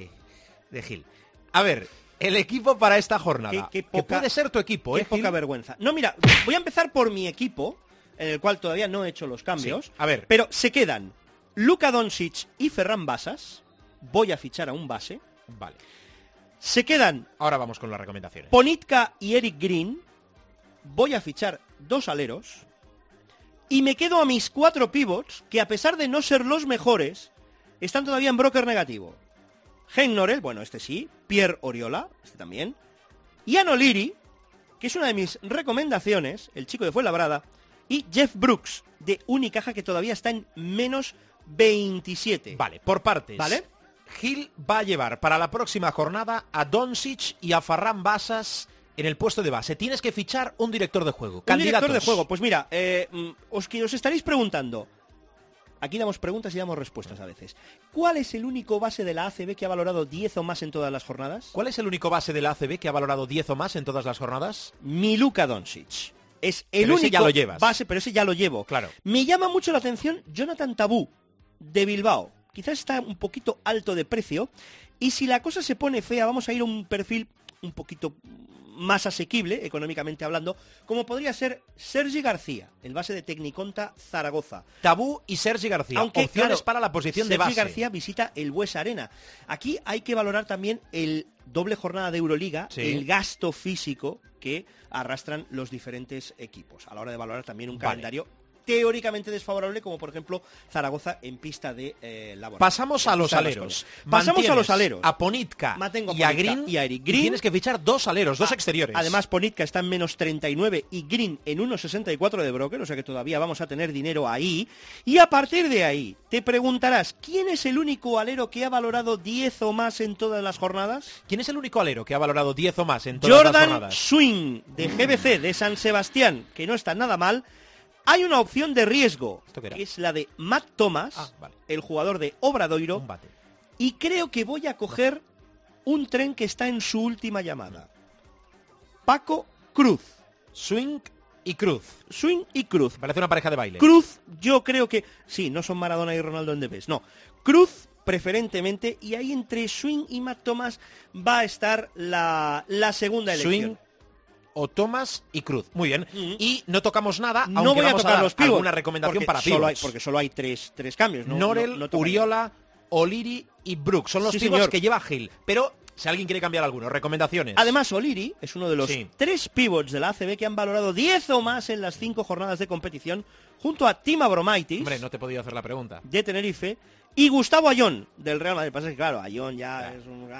Gil. A ver, el equipo para esta jornada. Qué que puede ser tu equipo, Qué Gil? poca vergüenza. No, mira, voy a empezar por mi equipo, en el cual todavía no he hecho los cambios. Sí, a ver. Pero se quedan Luka Doncic y Ferran Basas. Voy a fichar a un base. Vale. Se quedan Ahora vamos con las recomendaciones. Ponitka y Eric Green. Voy a fichar 2 aleros. Y me quedo a mis 4 pivots, que a pesar de no ser los mejores, están todavía en broker negativo. Hein Norel, bueno, este sí. Pierre Oriola, este también. Ian O'Leary, que es una de mis recomendaciones, el chico de Fuenlabrada. Y Jeff Brooks, de Unicaja, que todavía está en menos 27. Vale, por partes. ¿Vale? Gil va a llevar para la próxima jornada a Doncic y a Ferran Basas en el puesto de base. Tienes que fichar un director de juego. Un director de juego. Pues mira, os estaréis preguntando. Aquí damos preguntas y damos respuestas a veces. ¿Cuál es el único base de la ACB que ha valorado 10 o más en todas las jornadas? ¿Cuál es el único base de la ACB que ha valorado 10 o más en todas las jornadas? Mi Luka Doncic. Es el Pero ese único ya lo llevas. base, pero ese ya lo llevo. Claro. Me llama mucho la atención Jonathan Tabú, de Bilbao. Quizás está un poquito alto de precio. Y si la cosa se pone fea, vamos a ir a un perfil un poquito más asequible, económicamente hablando, como podría ser Sergi García, el base de Tecniconta Zaragoza. Tabú y Sergi García. Aunque, opciones claro, para la posición de Sergi base. García visita el Buesa Arena. Aquí hay que valorar también el doble jornada de Euroliga, Sí. el gasto físico que arrastran los diferentes equipos, a la hora de valorar también un Vale. calendario teóricamente desfavorable, como por ejemplo Zaragoza en pista de laboral. Pasamos a los aleros. Pasamos a los aleros. A Ponitka Mantengo a y a Ponitka Green. y a Eric Y Green. tienes que fichar 2 aleros, 2 exteriores. Además, Ponitka está en menos 39 y Green en 1,64 de broker, o sea que todavía vamos a tener dinero ahí. Y a partir de ahí, te preguntarás, ¿quién es el único alero que ha valorado 10 o más en todas las jornadas? ¿Quién es el único alero que ha valorado 10 o más en todas las Jordan jornadas? Swing, de GBC, de San Sebastián, que no está nada mal. Hay una opción de riesgo, ¿Esto qué era? que es la de Matt Thomas, Vale. el jugador de Obradoiro. Un bate. Y creo que voy a coger un tren que está en su última llamada. Paco Cruz. Swing y Cruz. Swing y Cruz. Parece una pareja de baile. Cruz, yo creo que... Sí, no son Maradona y Ronaldo en Debes, no. Cruz, preferentemente, y ahí entre Swing y Matt Thomas va a estar la segunda elección. Swing o Thomas y Cruz. Muy bien. Y no tocamos nada, No aunque voy a vamos tocar dar los pivots, alguna recomendación porque para solo pivots. porque solo hay tres cambios. ¿No? Norel, No toca Uriola, O'Leary y Brooks. Son los Sí, pivots señor. que lleva Gil. Pero si alguien quiere cambiar alguno, recomendaciones. Además, O'Leary es uno de los Sí. 3 pivots de la ACB que han valorado 10 o más en las 5 jornadas de competición, junto a Tim Abromaitis, Hombre, no te he podido hacer la pregunta. de Tenerife, y Gustavo Ayón, del Real Madrid. Pasa que, claro, Ayón ya es un...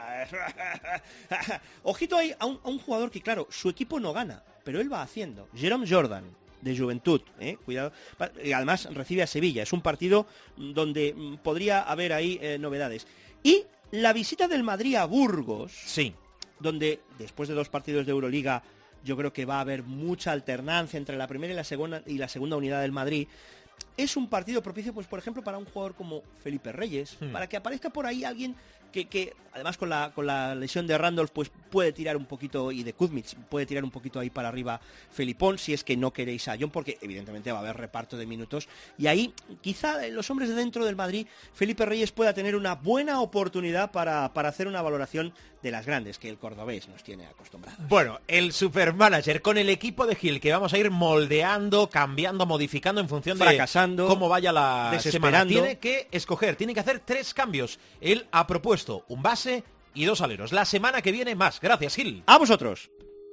Ojito ahí a un jugador que, claro, su equipo no gana, pero él va haciendo. Jerome Jordan, de Juventud, cuidado. Y además recibe a Sevilla. Es un partido donde podría haber ahí novedades. Y la visita del Madrid a Burgos, Sí. donde después de 2 partidos de Euroliga yo creo que va a haber mucha alternancia entre la primera y la segunda unidad del Madrid. Es un partido propicio, pues por ejemplo, para un jugador como Felipe Reyes, para que aparezca por ahí alguien que además con la lesión de Randolph, pues puede tirar un poquito, y de Kuzmic, puede tirar un poquito ahí para arriba Felipón, si es que no queréis a John, porque evidentemente va a haber reparto de minutos, y ahí quizá los hombres de dentro del Madrid, Felipe Reyes pueda tener una buena oportunidad para hacer una valoración de las grandes que el cordobés nos tiene acostumbrados. Bueno, el supermanager con el equipo de Gil que vamos a ir moldeando, cambiando, modificando en función Fracasando, de cómo vaya la semana. desesperando. Tiene que escoger, tiene que hacer 3 cambios. Él ha propuesto un base y 2 aleros. La semana que viene más. Gracias, Gil. A vosotros.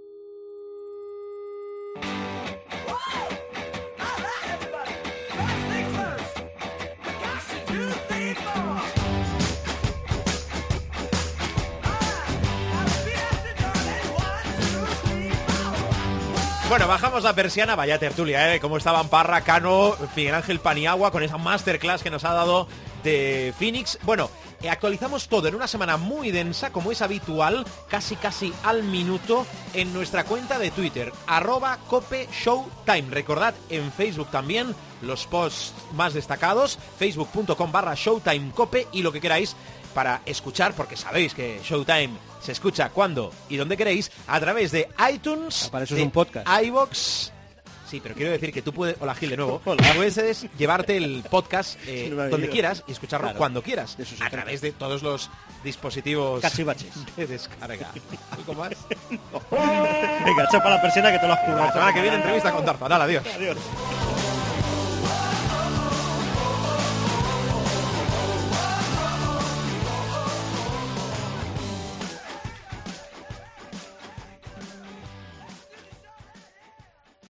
Bueno, bajamos la persiana, vaya tertulia, cómo estaban Parra, Cano, Miguel Ángel Paniagua con esa masterclass que nos ha dado de Phoenix. Bueno, actualizamos todo en una semana muy densa, como es habitual, casi al minuto, en nuestra cuenta de Twitter, @CopeShowtime. Recordad, en Facebook también, los posts más destacados, facebook.com/ShowtimeCope, y lo que queráis para escuchar, porque sabéis que Showtime se escucha cuando y donde queréis, a través de iTunes, para eso es un podcast, iVoox. Sí, pero quiero decir que tú puedes... Hola, Gil, de nuevo. Puedes llevarte el podcast donde quieras y escucharlo cuando quieras, a través de todos los dispositivos cachivaches de descarga. ¿Algo más? No. Venga, chapa la persiana que te lo has currado. La semana que viene entrevista con Darza. Dale, adiós. Adiós.